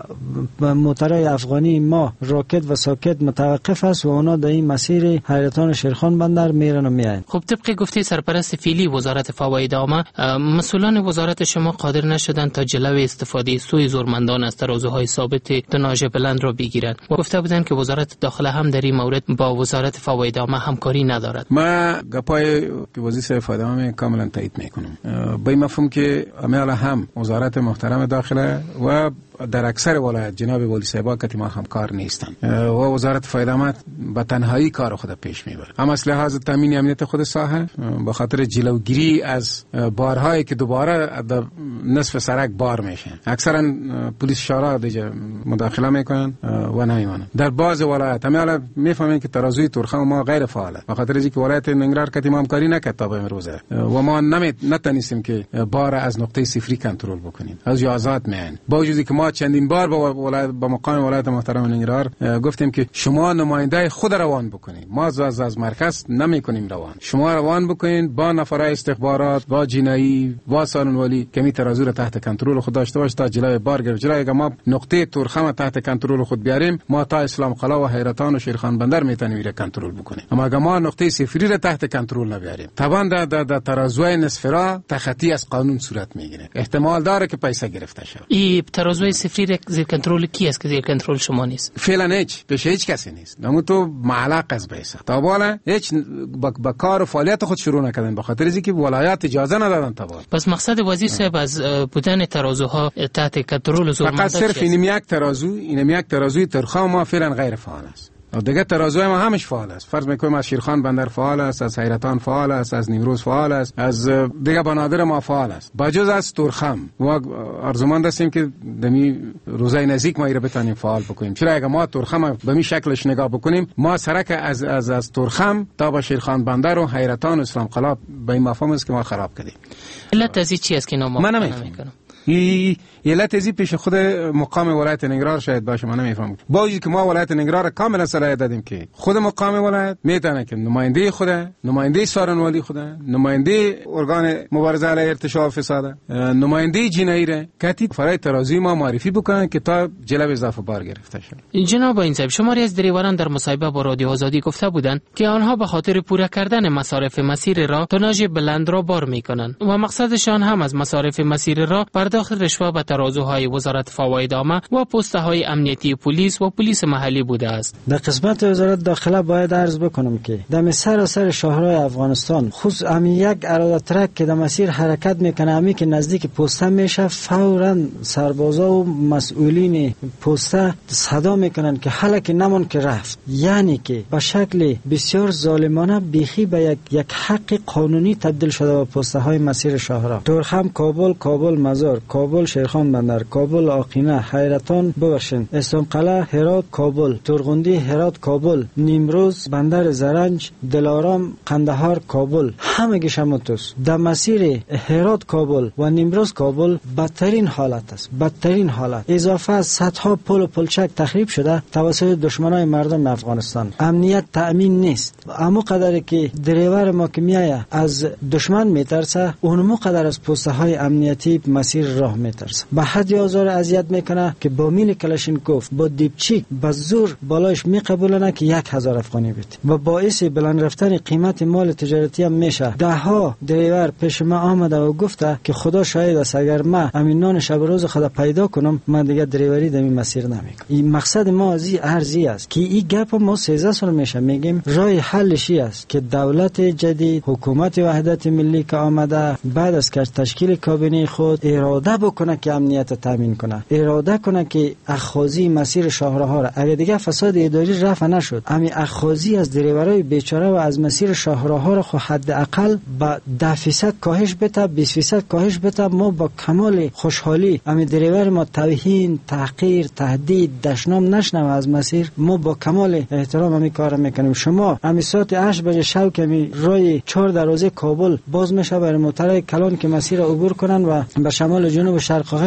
با موترهای افغانی ما راکت و ساکت متوقف است و اونا در این مسیر حیرتان شیرخان بندر میرن و میاین. خب طبق گفته سرپرست فعلی وزارت فواید عامه، مسئولان وزارت شما قادر نشدن تا جلوی استفاده سوی زورمندان از ترازوهای ثابت توناژ بلند را بگیرند و گفته بودند که وزارت داخله هم در این مورد با وزارت فواید عامه همکاری ندارد. ما گپای که وزیر فواید عامه کاملا تایید میکنم، به این مفهوم که عملا هم وزارت محترم داخله و در اکثر ولایت جناب والی صاحبا که ما همکار نیستند و وزارت فواید عامه به تنهایی کار خود پیش میبره. اما از لحاظ تامین امنیت خود ساحه به خاطر جلوگیری از بارهایی که دوباره در نصف سرک بار میشه، اکثرا پلیس شورا دیگه مداخله میکنن و نمیمونن. در بعض ولایت عملا میفهمین که ترازوی تورخم ما غیر فعاله به خاطر اینکه ولایت ننگرهار که ما همکاری نکرد تا به امروزه و ما نمی نتونستیم که بار از نقطه صفری کنترل بکنیم، از آزاد میان. با وجودی که ما چندین بار با ولایت با مقام ولایت محترم ننگرهار گفتیم که شما نماینده خود روان بکنید، ما از از مرکز نمیکنیم روان، شما روان بکنید با نفرای استخبارات، با جنایی، با سالنوالی که می ترازو را تحت کنترل خود داشته باشه تا جلوی بار گرفت. جلوی اگه ما نقطه تورخم تحت کنترل خود بیاریم، ما تا اسلام قلا و حیرتان و شیرخان بندر میتونیم میره کنترل بکنیم. اما اگه ما نقطه صفری را تحت کنترل نبیاریم، طبعا در در ترازوی نصف را تخطی از قانون صورت میگیره، احتمال داره که پیسه گرفته شود. این ترازوی صفری را زیر کنترل کی است که زیر کنترل شما نیست؟ فعلا هیچ پیش هیچ کسی نیست. اما تو معلق از بیسه تا بالا هیچ با کار و فعالیت خود شروع نکردن به خاطر اینکه ولایات اجازه ندادن تا بالا. پس مقصد وزیر صاحب از بودن ترازوها تحت کنترل زورمندان فقط صرف این یک ترازو، این یک ترازوی ترخم ما فعلا غیر فعال است. و دیگه ترازوی ما همش فعال است. فرض میکنیم از شیرخان بندر فعال است، از حیرتان فعال است، از نیمروز فعال است، از دیگه بنادر ما فعال است. بجز از تورخم و آرزومند هستیم که دمی روزای نزدیک ما ایره بتونیم فعال بکنیم. چرا اگه ما تورخم به می شکلش نگاه بکنیم، ما سرک از از از تورخم تا به شیرخان بندر و حیرتان و اسلام قلا به این مفهوم است که ما خراب کردیم. علت از چی است که نام من نمی‌فهمم. ای علت ازی پیش خود مقام ولایت ننگرهار شاید باشه، من نمیفهمم. با وجودی که ما ولایت ننگرهار کاملا صلاحیت دادیم که خود مقام ولایت میتونه که نماینده خود، نماینده سارنوالی خود، نماینده ارگان مبارزه علیه ارتشاء و فساد، نماینده جنایی را کتی فرای ترازوی ما معرفی بکنن که تا جلب اضافه بار گرفته شد. جناب این صاحب، شماری از دریوران در مصاحبه با رادیو آزادی گفته بودند که آنها به خاطر پوره کردن مصارف مسیر راه توناژ بلند را بار میکنند و مقصدشان هم از مصارف مسیر راه پرداخت رشوه به ترازوهای وزارت فواید عامه و پست‌های امنیتی پلیس و پلیس محلی بوده است. در قسمت وزارت داخله باید عرض بکنم که در سراسر شهرهای افغانستان خصوص امی یک اراده ترک که در مسیر حرکت میکنه، امی که نزدیک پسته میشه، فوراً سربازا و مسئولین پسته صدا میکنن که حالا که نمون که رفت، یعنی که به شکل بسیار ظالمانه بیخی به یک یک حق قانونی تبدیل شده به پسته های مسیر شهرها. تورخم، کابل، کابل مزار، کابل شیرخان بندر، کابل آقینه، حیرتان ببخشین، اسلام قلعه، هرات، کابل، تورغندی، هرات، کابل، نیمروز، بندر زرنج، دلارام، قندهار، کابل، همه گشمتوس در مسیر هرات کابل و نیمروز کابل بدترین حالت است، بدترین حالت. اضافه از صدها پل و پلچک تخریب شده توسط دشمنای مردم افغانستان. امنیت تأمین نیست. اما قدری که دریور ما که میایه از دشمن میترسه، اونمو قدر از پسته های امنیتی مسیر راه میترسه. به حد آزار اذیت میکنه که با مین کلاشینکوف با دیپچیک به زور بالاش میقبولنه که یک هزار افغانی بده و باعث بلند رفتن قیمت مال تجارتی هم میشه. ده ها دریور پیش ما آمده و گفته که خدا شاهد است اگر ما امینان شب روز خدا پیدا کنم، من دیگه دریوری در این مسیر نمیکنم. این مقصد ما از این ارزی است که این گپ ما سیزده سال میشه میگیم راه حلشی است که دولت جدید، حکومت وحدت ملی که آمده بعد از تشکیل کابینه خود اراده بکنه که امنیت تامین کنه، اراده کنه که اخاذی مسیر شاهراها را اگه دیگه فساد اداری رفع نشد، امی اخاذی از دریورای بیچاره و از مسیر شاهراها را خو حداقل با ده درصد کاهش بده، بیست درصد کاهش بده، ما با کمال خوشحالی امی دریور ما توهین، تحقیر، تهدید، دشنام نشنوه از مسیر، ما با کمال احترام امی کار میکنیم. شما امی ساعت هشت بجه شب که می روی چهار دروازه کابل باز میشه برای موترهای کلان که مسیر عبور کنن و به شمال جنوب شرق و غرب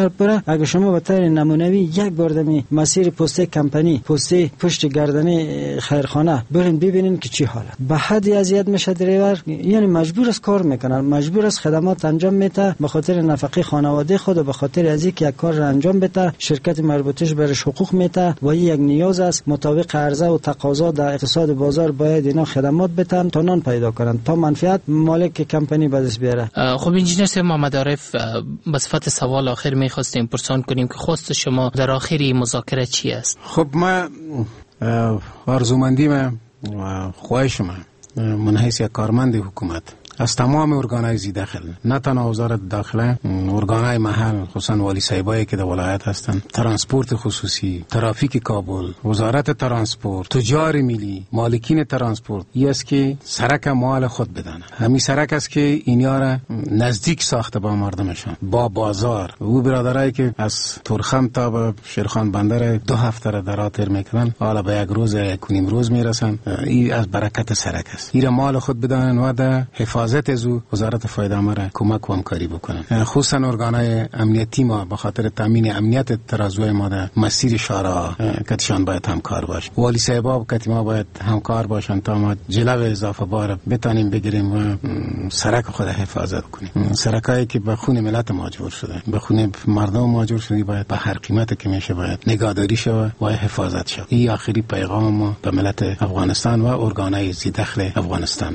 هر بره اگه شما به طور نمونوی یک بار دمی مسیر پسته کمپانی پسته پشت گردنه خیرخانه برین ببینین که چی حاله. به حدی اذیت میشه دریور، یعنی مجبور است کار میکنن، مجبور است خدمات انجام میده به خاطر نفقه خانواده خود و به خاطر از اینکه یک کار را انجام بده شرکت مربوطش برش حقوق میده و یک نیاز است مطابق عرضه و تقاضا در اقتصاد بازار باید اینا خدمات بدن تا نان پیدا کنن تا منفعت مالک کمپانی به دست بیاره. خب انجینر صاحب محمد عارف، به صفت سوال آخر میخواستیم پرسان کنیم که خواست شما در آخری مذاکره چی است؟ خب ما آرزومندی ما و خواهش ما من حیث یک کارمند حکومت از تمام ارگانهای زی داخل، نه تنها وزارت داخله، ارگانهای محل خصوصا والی صاحبایی که در ولایت هستند، ترانسپورت خصوصی، ترافیک کابل، وزارت ترانسپورت، تجار ملی، مالکین ترانسپورت، این است که سرک مال خود بدن. همین سرک است که اینیا را نزدیک ساخته با مردمشان، با بازار. او برادرایی که از تورخم تا به شیرخان بندر دو هفته را در آتر میکنن، حالا به یک روز یک و نیم روز میرسن. این از برکت سرک است. این مال خود بدن و در حفاظت از او وزارت فایده را کمک و همکاری بکنن. خصوصا ارگانهای امنیتی ما به خاطر تامین امنیت ترازوی ما در مسیر شارع کتشان باید همکار باش. والی صاحبا کتی ما باید همکار باشن تا ما جلو اضافه بار بتانیم بگیریم و سرک خود حفاظت کنیم. سرکایی که به خون ملت ماجور شده، به خون مردم ماجور شده، باید به هر قیمت که میشه باید نگهداری شود و حفاظت شود. این آخری پیغام ما به ملت افغانستان و ارگانهای زی داخل افغانستان.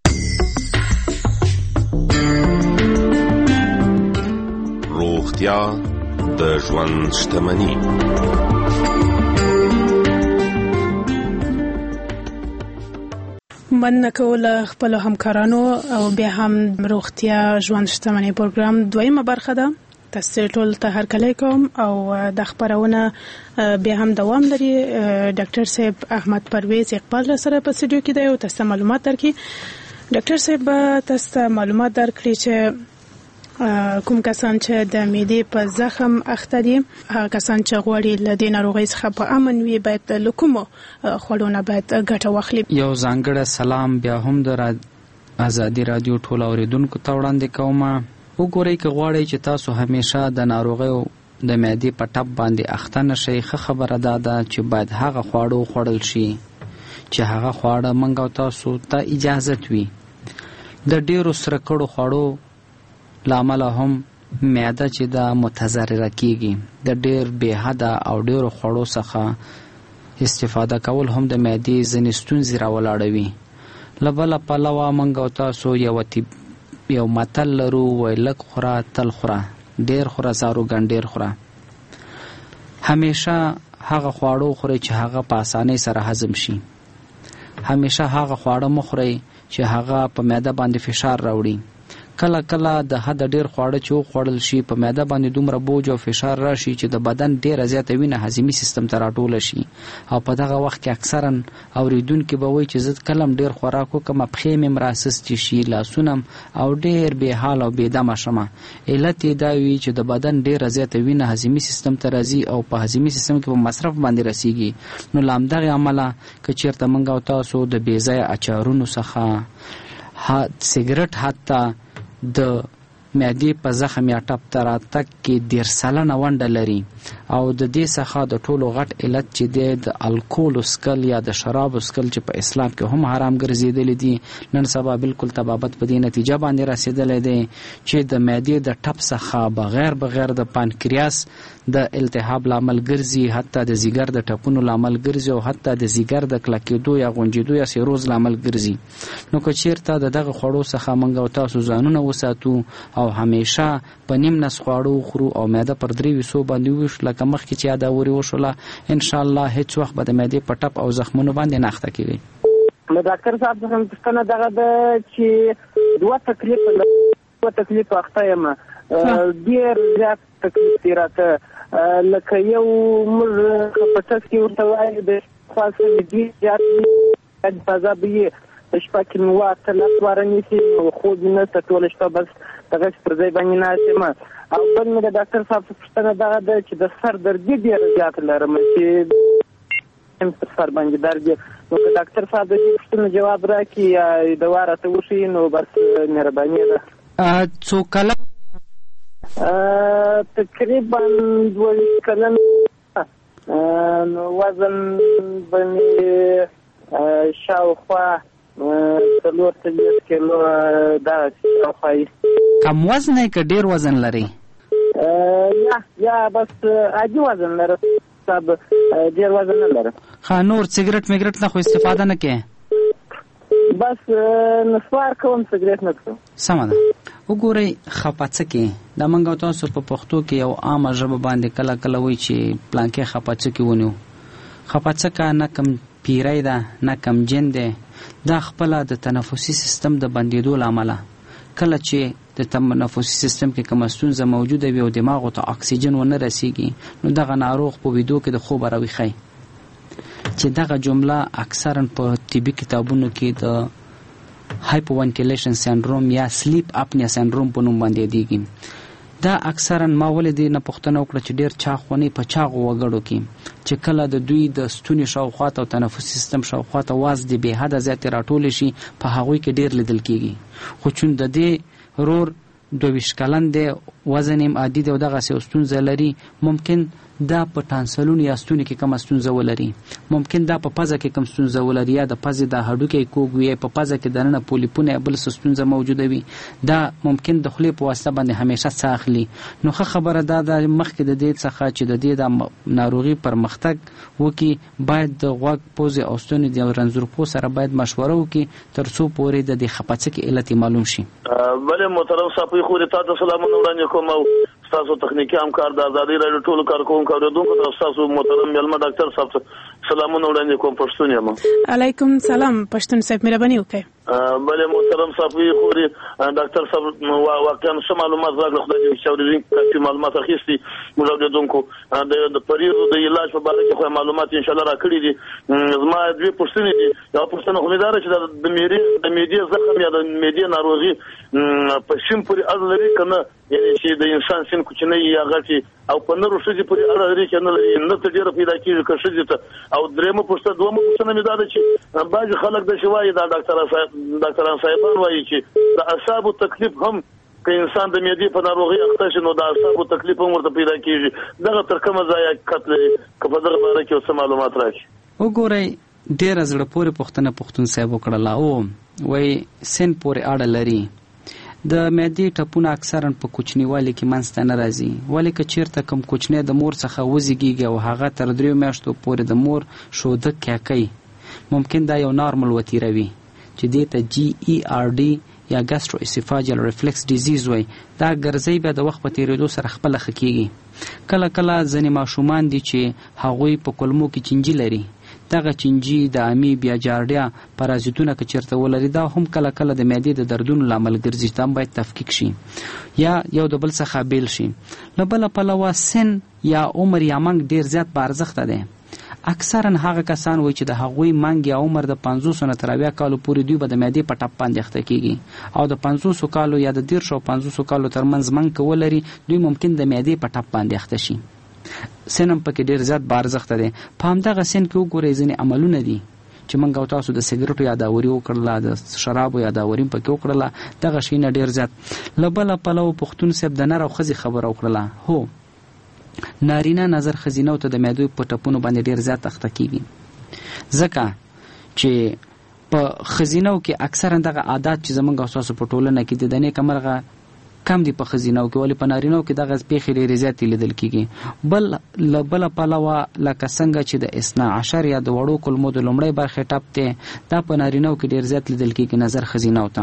روغتیا د ژوند شتمني. مننه کول خپل همکارانو او بیا هم روغتیا ژوند شتمني پروګرام دویمه برخه ده. تاسو ټول ته هرکلی کوم او د خبرونه بیا هم دوام لري. ډاکټر صاحب احمد پرویز اقبال سره په سټډیو کې دی او تاسو معلومات درکړي. ډاکټر صاحب تاسو معلومات درکړي چې کوم کسان چې د معدې په زخم اخته دي، هغه کسان چې غواړي له دې ناروغۍ څخه په امن وي باید له کومو خوړو نه باید ګټه واخلي. یو ځانګړی سلام بیا هم د ازادي رادیو ټول اوریدونکو ته وړاندې کوم. وګورئ که غواړئ چې تاسو همیشه د ناروغیو د معدې په ټپ باندې اخته نشئ، ښه خبره دا ده چې باید هغه خواړه وخوړل شي چې هغه خواړه موږ او تاسو ته اجازت وي. د ډېرو سره کړو خوړو لامل هم معده چې دا متضرره کیږي. د ډېر بې حده او ډېرو خوړو څخه استفاده کول هم د معدې ځینې ستونزې راولاړوي. له بله پلوه موږ او تاسو یو یو متل لرو، وایي لږ خوره تل خوره، ډېر خوره زارو ګڼ ډېر خوره. همیشه هغه خواړه وخورئ چې هغه په اسانۍ سره هضم شي. همیشه هغه خواړه مه خورئ چې هغه په معده باندې فشار راوړي. کله کله د حد ډیر خواړه چې وخوړل شي په معده باندې دومره بوج او فشار راشي چې د بدن ډیره زیاته وینه هضمي سیستم ته راټوله شي، او په دغه وخت کې اکثرا اوریدونکي به وایي چې زه کلم ډیر خوراک وکړم، پښې مې مراسستې شي، لاسونه او ډیر بې حال او بې دمه شمه. علت یې دا وي چې د بدن ډیره زیاته وینه هضمي سیستم ته راځي او په هضمي سیستم کې په مصرف باندې رسیږي. نو له همدغې امله که چېرته موږ او تاسو د بې ځایه اچارونو څخه سګرټ حتی د معدې په زخم یا ټپ ته راتګ کې ډېر سلنه ونډه لري، او د دې څخه د ټولو غټ علت چې دی د الکول اسکل یا د شراب اسکل چې په اسلام کې هم حرام ګرځېدلی دي، نن سبا بالکل تبابت په دې نتیجه باندې رسېدلی دی چې د معدې د ټپ څخه بغیر بغیر د پانکریاس د التهاب لامل ګرځي، حتی د ځیګر د ټپونو لامل ګرځي، او حتی د ځیګر د کلکېدو یا غونجېدو یا سیروز لامل ګرځي. نو که چېرته د دغه خوړو څخه موږ او تاسو ځانونه وساتو او همیشه په نیم نس خواړه وخورو او معده پر درې ویسو باندې وویشو لکه مخکې چې یاداوري وشوله، انشاءالله هیڅ وخت به د معدې په ټپ او زخمونو باندې نه اخته کېږي. له ډاکټر صاحب څخه پوښتنه دغه ده چې دوه تکلیف دوه تکلیف اخته یم، ډېر زیات تکلیف دی راته، لکه یو موږ په ټس کې ورته وایو د خاصې ډېر زیات فضا به یې په شپه کې مې وه اتلس واره نیسي، نو خوب مې نشته، ټوله شپه بس دغسې پر ځای باندې ناست یم. او بل مې د ډاکټر صاحب څخه پوښتنه دغه ده چې د سر دردي ډېره زیاته لرم چې پر سر باندې درد دی. نو که ډاکټر صاحب د دې پوښتنې جواب راکړي یا دوا راته وښیي نو بس مهرباني ده. څو کلن تقریبا دوه کلن وزن به شاوخوا څلور څلوېښت کیلو دغسې شاوخوا وي. کم وزن یې که ډېر وزن لري؟ یا یا بس عادي وزن لره، صاحب ډېر وزن نه لره. ښه، نور سګرټ میګرټ نه خو استفاده نه کوې؟ بس نسوار کوم، سګرټ نه کوم. سمه ده. وګورئ خپاڅکې دا موږ تاسو په پښتو کې یو عامه ژبه باندې کله کله وایي چې پلانکې خپاڅکې ونیو. خپاڅکه نه کم پیری ده نه کم جن دی، دا خپله د تنفسي سیستم د بندېدو له امله کله چې د تنفسي سیستم کې کومه ستونزه موجوده وي او دماغو ته اکسیجن ونه رسیږي، نو دغه ناروغ په ویدو کې د خوبه راویښی چې دغه جمله اکثرا په طبي کتابونو کې د هایپوونټیلیشن سندروم یا سلیپ اپنیا سندروم په نوم باندې یادېږي. دا اکثرا ما ولې دې نه پوښتنه وکړه چې ډېر چاغ ونې په چاغو وګړو کې چې کله د دوی د ستوني شاوخوا ته او تنفسي سیستم شاوخوا ته وازدې بې حده زیاتې راټولې شي، په هغوی کې ډېر لیدل کېږي. خو چون د دې رور دوه ویشت کلن دی، وزن یې عادي دی او دغسې یو ستونزه لري، ممکن دا په ټانسلون یا ستوني کې کومه ستونزه ولري، ممکن دا په پزه کې کوم ستونزه ولري، یا د پزې د هډوکی کوږ وي، په پزه کې دننه پولیپونه یا بل څه ستونزه موجوده وي، دا ممکن د خولې په واسطه باندې همیشه څه اخلي. نو ښه خبره دا ده مخکې د دې څخه چې د دې د ناروغي پرمختګ وکړي باید د غوږ، پوزې او ستوني د رنځورپو سره باید مشوره وکړي تر څو پورې د دې خپاڅکې علت معلوم شي. بلې محترم صاحب خو تاسو ته سلامونه وړاندې کوم او تاسو تخنیکی همکار د ازادي راډیو ټولو کارکونکو اوریدونکو ته تاسو محترم مېلمه ډاکټر صاحب سلامونه وړاندې کوم. پښتون یم. علیکم سلام پښتون صاحب، مهرباني وکړئ. بلې محترم صاحب خوري ډاکټر صاحب واقعا څه معلومات راغله، خدای دې چې اورېدونکي کافي معلومات اخیستي موږ اوریدونکو د پریزو د علاج په اړه کې خو معلومات ان شاء الله راکړي دي. زما دوی پوښتنې دي. یو پوښتنه خو مې دا چې د معدې د معدې زخم یا د معدې ناروغي په سیم پورې اړه لري که نه، یعنی چې د انسان سین کوچنی یا غټي او په نورو ښځې پورې اړه لري که نه لري، نه څه ډېره پیدا کېږي که ښځې ته. او درېیمه پوښتنه دومه پوښتنه مې دا ده چې بعضې خلک داسې وایي، دا ډاکټران صاحب ډاکټران صاحبان وایي چې د اعصابو تکلیف هم که انسان د معدې په ناروغي اخته شي نو د اعصابو تکلیف هم ورته پیدا کېږي. دغه تر کومه ځایه حقیقت لري؟ که په دغه باره کې یو څه معلومات راشي. وګورئ ډېره زړه پورې پوښتنه پښتون صاحب وکړله. او وایي سن پورې اړه لري. د معدې ټپونه اکثرا په کوچنیوالي کې منځته نه راځي، ولې که چېرته کوم کوچنی د مور څخه وزېږېږي او هغه تر دریو میاشتو پورې د مور شوده کیکئ، ممکن دا یو نارمل وتیروي چې دې ته جی ای آر ډي یا ګاسترو اسیفاجل ریفلکس ډیزیز وایي. دا ګرځئ بیا د وخت په تېرېدو سره خپله ښه کېږي. کله کله ځینې ماشومان دي چې هغوی په کولمو کې چینجي لري، دغه چینجي د امیب یا جارډیا پرازیتونه که چېرته ولري دا هم کله کله د معدې د دردونو لامل ګرځي، دا باید تفکیک شي یا یو د بل څخه بیل شي. له بله پلوه سن یا عمر یا منګ ډېر زیات با ارزښته دی. اکثرا هغه کسان وایي چې د هغوی منګ یا عمر د پنځوسو نه تر اویا کالو پورې دوی به د معدې په ټپ باندې اخته کېږي، او د پنځوسو کالو یا د دېرشو او پنځوسو کالو ترمنځ منګ که ولري دوی ممکن د معدې په ټپ باندې اخته شي. سن هم پکې ډېر زیات با ارزښته دی. په همدغه سن کې وګورئ ځینې عملونه دي چې موږ او تاسو د سګرټو یاداوري وکړله، د شرابو یاداوري هم پکې وکړله، دغه شی نه ډېر زیات. له بله پلوه پښتون صاحب د نر او ښځې خبره وکړله. هو نارینه نظر ښځینو ته د معدې په ټپونو باندې ډېر زیات اخته کېږي، ځکه چې په ښځینو کې اکثرا دغه عادات چې زموږ او تاسو په ټولنه کې د دنې کمرغه کم دي په ښځینو کې، ولې په نارینو کې دغه پیښې ډېرې زیاتې لیدل کېږي. بل له بله پلوه لکه څنګه چې د اثنا عشر یا د وړو کلمو د لومړۍ برخې ټپ دی، دا په نارینو کې ډېر زیات لیدل کېږي نظر ښځینو ته.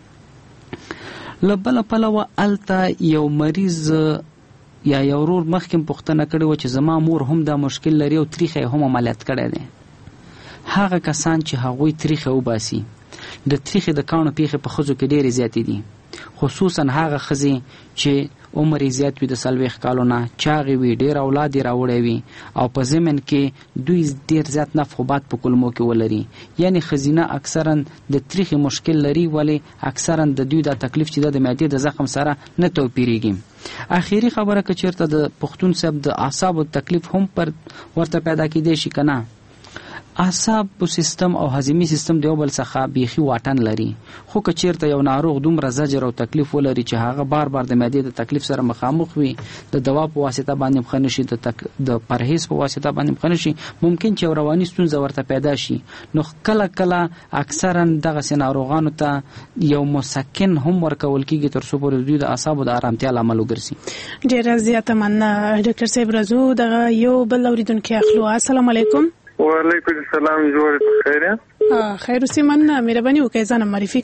له بله پلوه هلته یو مریض یا یو ورور مخکې پوښتنه کړې وه چې زما مور هم دا مشکل لري او تریخه یې هم عملیات کړی دی. هغه کسان چې هغوی تریخه وباسي، د تریخې د کاڼو پیښې په ښځو کې ډېرې زیاتې دي، خصوصا هغه ښځې چې عمر یې زیات وي د څلوېښت کالو نه، چاغې وي، ډېر اولاد یې راوړی وي او په ضمن کې دوی ډېر زیات نفخ و باد په کلمو کې ولري. یعنې ښځینه اکثرا د تریخې مشکل لري، ولې اکثرا د دوی دا تکلیف چې د معدې د زخم سره نه توپیریږي. اخیری خبره که چېرته د پښتون صاحب د اعصابو تکلیف هم پر ورته پیدا کېدی شي که نه، اعصاب سیستم او هضمي سیستم د یو بل څخه بیخي واټن لري. خو که چیرته یو ناروغ دومره زجر او تکلیف ولري چې هغه بار بار د معدې د تکلیف سره مخامخ وي، د دوا په واسطه باندې مخ نشي، د تک... د پرهیز په واسطه باندې مخ نشي، ممکن چې رواني ستونزه ورته پیدا شي. نو کله کله اکثرا دغه ناروغانو ته یو مسکن هم ورکول کیږي تر څو پورې دوی د اعصابو د آرامتیا لامل وګرځي. ډېر زیاته مننه ډاکټر صاحب. راځو دغه یو بل اوریدونکو اخلو. السلام علیکم. وعلیکم السلام. جوړ بخیر. ها خیر اوسې. مننه مهرباني وکړئ ځان معرفي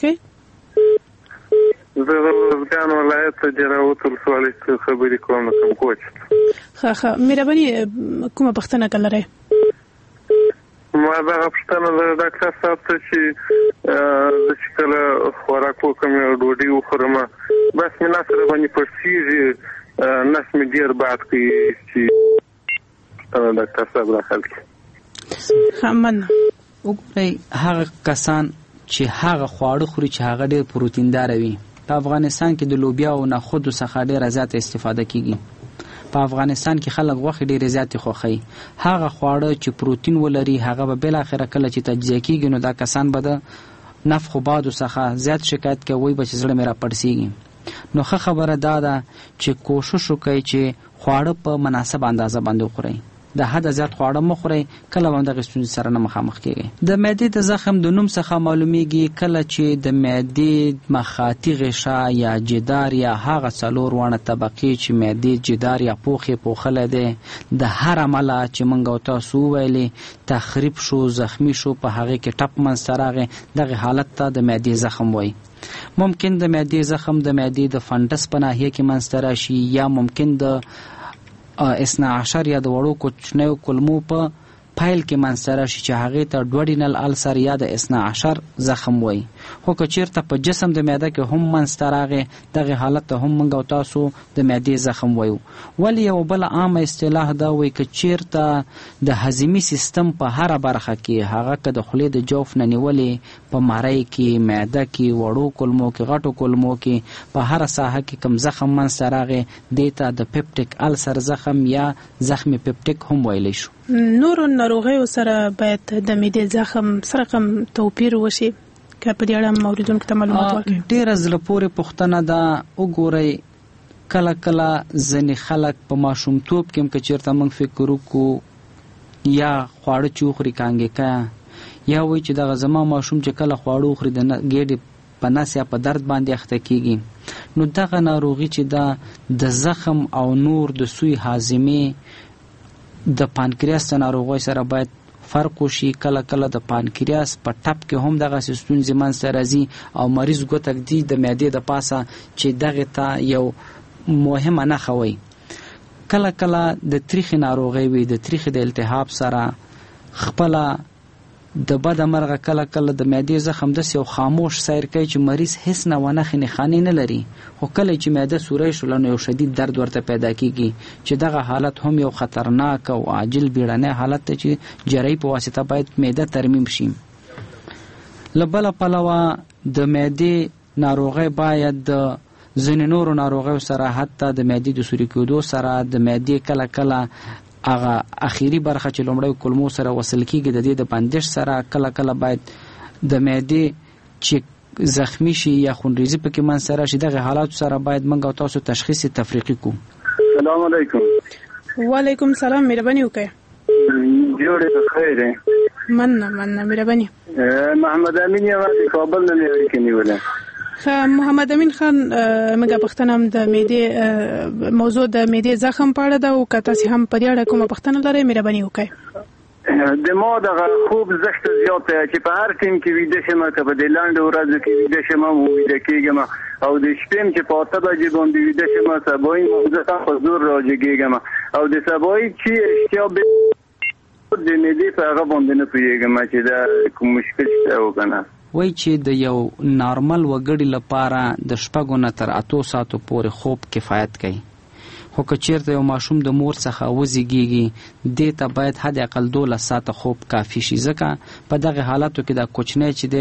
کړئ. زه د روزګان ولایت څخه جراوت ولسوالۍ څخه خبرې کوم. کوم کوچ ښه ښه مهرباني کومه پوښتنه کولای؟ ما دا پوښتنه د ډاکټر صاحب ته چې زه چې کله خوراک وکړم یا ډوډۍ وخورم بس مې نس راباندې پړسېږي، نس مې ډېر باد کوي چې ډاکټر صاحب راحل کړي. مننه. وګورئ هغه کسان چې هغه خواړه خوري چې هغه ډېر پروتیندار وي. په افغانستان کې د لوبیا او نخودو څخه ډېره زیاته استفاده کیږي. په افغانستان کې خلک غوښې ډېرې زیاتې خوښوي. هغه خواړه چې پروتین ولري هغه به بالاخره کله چې تجزیه کیږي نو دا کسان به د نفخ و بادو څخه زیات شکایت کوي به چې زړه مې راپړسېږي. نو ښه خبره دا ده چې کوشش وکړئ چې خواړه په مناسب اندازه باندې وخورئ. د حد زیات خواړه مه خورئ، کله به دغه ستونزې سره نه مخامخ کیږئ. د معدې د زخم د نوم څخه معلومیږي کله چې د معدې مخاطي غشا یا جدار یا هغه څلور واړه طبقې چې معدې جدار یا پوښ یې پوښلی دی د هر عمله چې موږ او تاسو وویلې تخریب شو، زخمی شو، په هغې کې ټپ منځته راغی، دغه حالت ته د معدې زخم وایي. ممکن د معدې زخم د معدې د فنډس په ناحیه کې منځته راشي یا ممکن د اثنا عشر یا د وړو کوچنیو کولمو په پایل کې منځته راشي چې هغې ته ډوډینل السر یا د اثنا عشر زخم وایي. خو که چېرته په جسم د معده کې هم منځته راغی دغې حالت ته هم موږ او تاسو د معدې زخم وایو. ولې یو بله عامه اصطلاح دا وایي که چېرته د هضمي سیستم په هره برخه کې هغه که د خولې د جوف نه نیولې په مرۍ کې، معده کې، وړو کولمو کې، غټو کولمو کې، په هره ساحه کې کوم زخم منځته راغی دې ته د پیپټیک السر زخم یا زخم پیپټیک هم ویلی شو. نورو ناروغیو سره باید د معدې زخم سره کوم توپیر وشي که په دې اړه موریدونکو ته معلومات ورکړي؟ ډېره زړه پورې پوښتنه ده. وګورئ کله کله ځینې خلک په ماشومتوب کې هم که چېرته موږ فکر وکړو یا خواړه چې وخوري کانګې یا وایي چې دغه زما ماشوم چې کله خواړه وخوري د ګېډې په نس یا په درد باندې اخته کېږي، نو دغه ناروغي چې ده د زخم او نور د سوی هاضمې د پانکریاس د ناروغۍ سره باید فرق وشي. کله کله د پانکریاس په ټپ کې هم دغسې ستونزې منځته راځي او مریض ګوته ږدي د معدې د پاسه چې دغې ته یو مهمه نښه وایي. کله کله د تریخې ناروغۍ وي، د تریخې د التهاب سره خپله د بده مرغه کله کله د معدې زخم داسې یو خاموش سیر کوي چې مریض هیڅ نه و نښې نښانې نه لري، خو کله چې معده سوری شوله نو یو شدید درد ورته پیدا کیږي چې دغه حالت هم یو خطرناک او عاجل بیړنی حالت دی چې جراحي په واسطه باید معده ترمیم شي. له بله پلوه د معدې ناروغۍ باید د ځینې نورو ناروغیو سره حتی د معدې د سوري کېدو سره د معدې کله کله هغه اخیری برخه چې لومړی کولمو سره وصل کیږي د دې د بندش سره کله کله باید د معدې چې زخمی شي یا خونریزي پکې منځته راشي دغه حالاتو سره باید موږ او تاسو تشخیص تفریقي کړو. السلام علیکم. وعلیکم السلام. مهرباني وکړئ. جوړې بخیر. مننه مننه مهرباني. محمد امین یوازې کابل نه مې اړیکې نیولې. محمد امین خان موږ پوښتنه هم د معدې موضوع د معدې زخم په اړه ده او که تاسې هم په دې اړه کومه پوښتنه لرئ مهرباني وکړئ. د ما دغه خوب زښت زیات دی چې په هر ټیم کې ویده شم، که په دې لنډو ورځو کې ویده شم هم ویده کېږم او د شپې هم چې په اته بجې باندې ویده شم سبایي موضوع ته په زور راجګېږم او د سبایي چې اشتیا د معدې په هغه باندې نه پوهېږم چې دا کوم مشکل شته او که نه. وای چې د یو نارمل وګړي لپاره د شپږو نه تر اتو ساعتو پورې خوب کفایت کوي، خو که چېرته یو ماشوم د مور څخه وزېږېږي دې ته باید حد اقل دولس ساعته خوب کافي شي، ځکه په دغه حالاتو کې دا کوچنی چې دی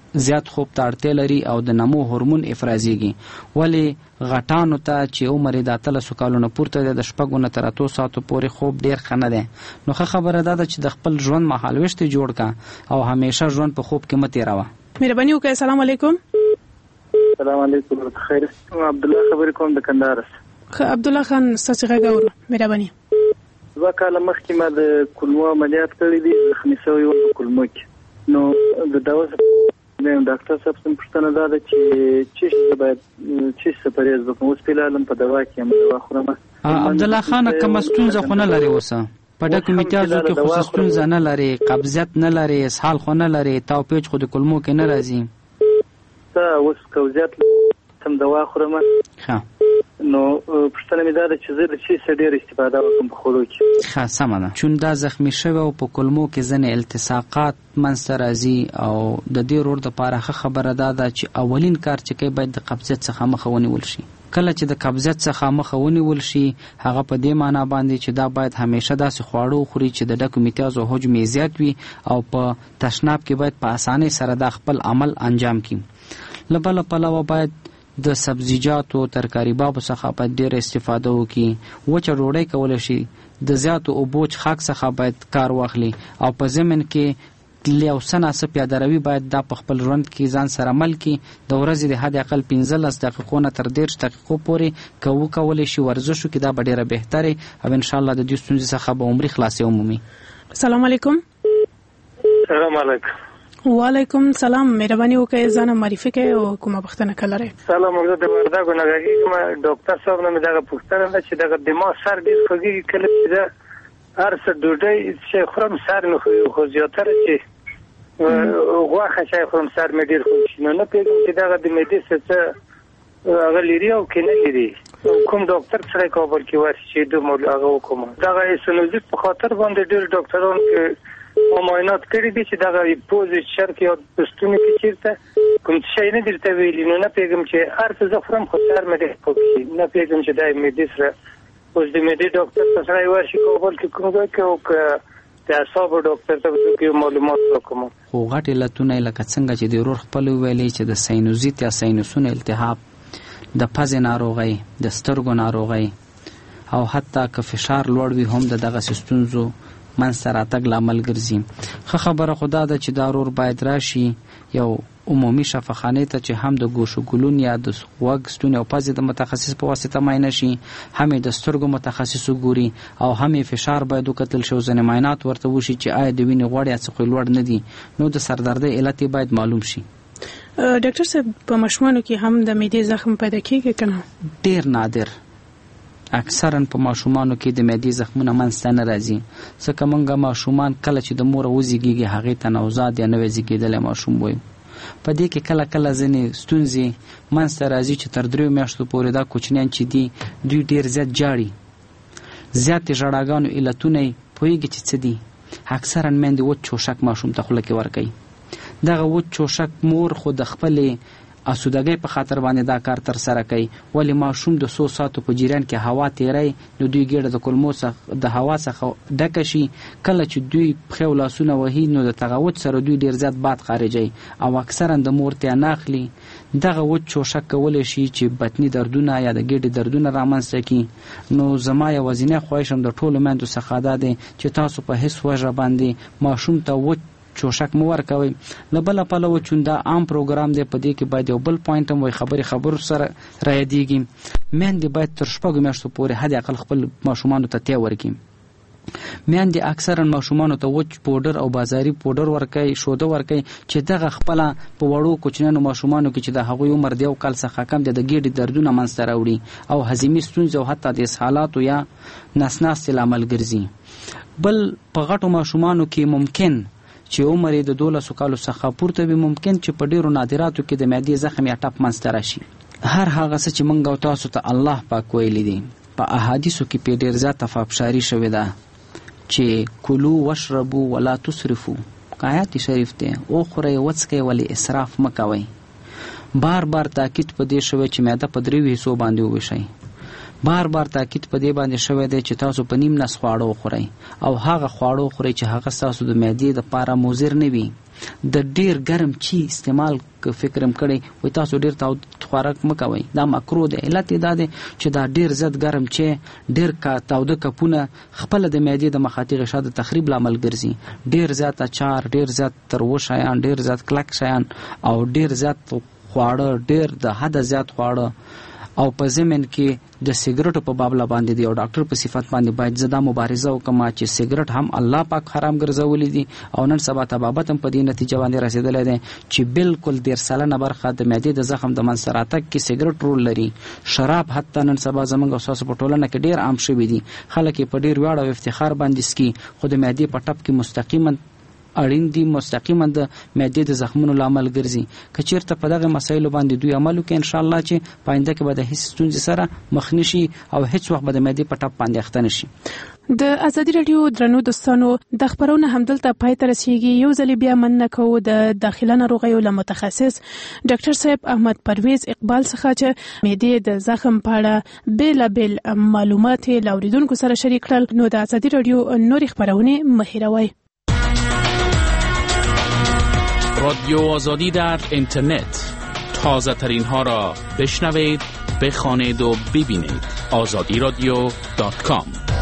زیات خوب ته اړتیا لري او د نمو هورمون افرازيږي. ولې غټانو ته چې عمر یې د اتلسو کالونو پورته دی د شپږو نه تر اتو ساعتو پورې خوب ډېر ښه نه دی. نو ښه خبره دا ده چې د خپل ژوند مهالویشت یې جوړ کړه او همیشه ژوند په خوب کې مه تېروه. مهرباني وکړئ. السلام علیکم. السلام علیکم. خیر. عبدالله خبرې کوم د کندهار. عبدالله خان ستاسو غږ اورو. مهرباني. دوه کاله مخکې ما د کولمو عملیات کړی دی، زخمي شوی وم په کولمو کې. نو د دوا د ډاکټر صاحب څخه پوښتنه دا ده چې چې څه باید چې څه پرهیز وکړم. اوس فعلا په دوا کې یم، دوا خورم. عبدالله خان کوم ستونزه خو نه لري اوسه؟ په ډکو میتیازو کې خو ستونزه نه لري، قبضیت نه لري، اسهال خو نه لري، تاو پیچ خو د کولمو کې نه راځي؟ ته اوس قبضیت سم دوا خورم. ښه. نو پښتنه مې دا ده چې زه د شي څه ډېر استفاده وکړم په خوړو کې. ښه سمه ده. چون دا زخمي شوی او په کولمو کې ځینې التصاقات منځته راځي او د دې رور دپاره ښه خبره دا ده چې اولین کار چې کوي باید د قبضیت څخه مخه ونیول شي. کله چې د قبضیت څخه مخه ونیول شي هغه په دې معنا باندې چې دا باید همیشه داسې خواړه وخوري چې د ډکو میتیازو حجم یې زیات وي او په تشناب کې باید په اسانۍ سره دا خپل عمل انجام کړي. له بله پلوه باید د سبزیجاتو ترکاري بابو څخه باید ډېره استفاده وکړي. وچه ډوډۍ کولی شي. د زیاتو اوبو څښاک څخه باید کار واخلي او په ضمن کې یو څه ناڅه پیاده روي باید دا په خپل ژوند کې ځان سره عمل کړي. د ورځې د حد اقل پنځلس دقیقو نه تر دېرش دقیقو پورې که وکولی شي ورزش وکړي دا به ډېره بهترې او انشاءالله د دې ستونزې څخه به عمري خلاصې ومومي. السلام علیکم. سلام علیکم. وعلیکم سلام. مهرباني وکړئ ځان معرفي کړئ او کومه پوښتنه لرئ؟ سلام. زه د وردګو نه غږیږم. ډاکټر صاحب نه مې دغه پوښتنه ده چې دغه دماغ سر ډېر خوږېږي. کله چې زه هر څه ډوډۍ چې خورم سر مې خوږي، خو زیاتره چې غوښه چې خورم سر مې ډېر خوږ شي. نو نه پوهېږم چې دغه د معدې څه هغه لري او که نه لري. کوم ډاکټر سره کابل کې ورشي چې دومره هغه وکړم. دغه ایسونوزیت په خاطر باندې ډېر ډاکټران کې معاینات کړي دي چې دغه پوزې چرک یا پستونې کې چېرته کوم شی نه درته ویلي. نو نه پوهېږم چې هر څه زه خورم خو سر مې ډېر خوږ شي. نه پوهېږم چې دا معدې سره اوس د معدې ډاکټر سره ورشي کابل کې کوم ځای کې او که د اعصابو ډاکټر ته کې معلومات وکړم. خو غټ علتونه لکه څنګه چې د ورور خپل ویلي چې د ساینوزیت یا ساینوسونو التهاب، د پزې ناروغۍ، د سترګو ناروغۍ او حتی که فشار لوړ وي هم د دغسې ستونزو منځته راتګ لامل ګرځي. ښه خبره خو دا ده چې دا ورور باید راشي یو عمومي شفاخانې ته چې هم د ګوشو ګلون یا د غوږ، ستوني او پزې د متخصص په واسطه معاینه شي، هم د سترګو متخصص وګوري او هم فشار باید وکتل شي او ځینې معاینات ورته وشي چې آیا د وینې غوړ یا څه خو لوړ نه دي. نو د سردردۍ علت باید معلوم شي. ډاکټر صاحب په ماشومانو کې هم د معدې زخم پیدا کیږي که نه؟ ډېر نادر. اکثرا په ماشومانو کې د معدې زخمونه منځته نه راځي. ځکه موږ ماشومان کله چې د موره وزېږېږي هغې ته نوزاد یا نوی زېږېدلی ماشوم وایو. په دې کې کله کله ځینې ستونزې منځته راځي چې تر دریو میاشتو پورې دا کوچنیان چې دي دوی ډېر زیات جاړي. زیاتې ژړاګانو علتونه یې پوهېږي چې څه دي. اکثرا میندې وچ چوشک ماشوم ته خوله کې ورکوي. دغه وچ چوشک مور خو د خپلې اسودګۍ په خاطر باندې دا کار تر سره کوي. ولې ماشوم د څو ساعتو په جریان کې هوا تیری نو دوی ګېډه د کولمو څخه د هوا څخه ډکه شي. کله چې دوی پښې او لاسونه وهي نو د تغوت سره دوی ډېر زیات باد خارجوي او اکثرا د مور ته نه اخلي. دغه وچ چوشک کولی شي چې بطني دردونه یا د ګېډې دردونه رامنځته کړي. نو زما یوازینی خواهش هم د ټولو میندو څخه دا دی چې تاسو په هیڅ وجه باندې ماشوم ته وچ چوشک مو ورکوي. له بله پلوه چون دا عام پروګرام دی په دې کې باید یو بل پوینټ هم وایي خبرې خبرو سره رایادېږي. میندې باید تر شپږو میاشتو پورې حد اقل خپل ماشومانو ته تیا ورکړي. میندې اکثرا ماشومانو ته وچ پوډر او بازاري پوډر ورکوي، شوده ورکوي چې دغه خپله په وړو کوچنیانو ماشومانو کې چې د هغوی عمر د یو کال څخه کم دی د ګېډې دردونه منځته راوړي او هضمي ستونزې او حتی د اسهالاتو یا نس ناستې لامل ګرځي. بل په غټو ماشومانو کې ممکن چې عمر یې د دولسو کالو څخه پورته وي ممکن چې په ډېرو نادراتو کې د معدې زخم یا ټپ منځته راشي. هر هغه څه چې موږ او تاسو ته الله پاک ویلي دي په احادیثو کې پې ډېر زیاته افشاري شوې ده چې کلو وشربو ولا تسرفو. آیات شریف دی وخورئ وڅکئ ولې اسراف مه کوئ. بار بار تاکید په دې شوی چې معده په دریو حصو باندې وویشئ. بار بار تاکید په دې باندې شوی دی چې تاسو په نیم نس خواړه وخورئ او هغه خواړه وخورئ چې هغه ستاسو د معدې دپاره مضر نه وي. د ډیر ګرم چی استعمال که فکرم کړی وي تاسو ډیر تاود خوراک مه کوئ، دا مکروه دی. علت یې دا دی چې دا ډیر زیات ګرم چی ډیر کا تاوده کپونه خپله د معدې د مخاطي غشا د تخریب لامل ګرځي. ډیر زیات اچار، ډیر زیات تروه شیان، ډیر زیات کلک شیان او ډیر زیات خواړه، ډیر د حد زیات خواړه او په ضمن کې د سیګریټو په بابله باندې دی او ډاکټر په صفت باندې باید زه دا مبارزه وکړم چې سیګریټ هم الله پاک حرام ګرځولی دي او نن سبا طبابت هم په دې نتیجه باندې رسېدلی دی چې بالکل ډېر سلنه برخه د معدې د زخم د منځته راتګ کې سیګریټ رول لري. شراب حتی نن سبا زموږ او ستاسو په ټولنه کې ډېر عام شوي دي. خلک یې په ډېر ویاړ او افتخار باندې څکي، خو د معدې په ټپ کې مستقیما اړین دي، مستقیما د معدې د زخمونو لامل ګرځي. که چېرته په دغه مسایلو باندې دوی عمل وکړي انشاءالله چې په آینده کې به د هېڅ ستونزې سره مخ نه شي او هېڅ وخت به د معدې په ټپ باندې اخته نه شي. د ازادي راډیو درنو دوستانو د خبرونه همدلته پای ته رسیږي. یو ځل بیا مننه کوو د داخله ناروغیو له متخصص ډاکټر صاحب احمد پرویز اقبال څخه چې معدې د زخم په اړه بیلابیل معلومات له اوریدونکو سره شریک کړل. نو د ازادي راډیو نورې خبرونه مه هېروئ. رادیو آزادی در اینترنت، تازه ترین ها را بشنوید، بخوانید و ببینید. آزادی رادیو دات کام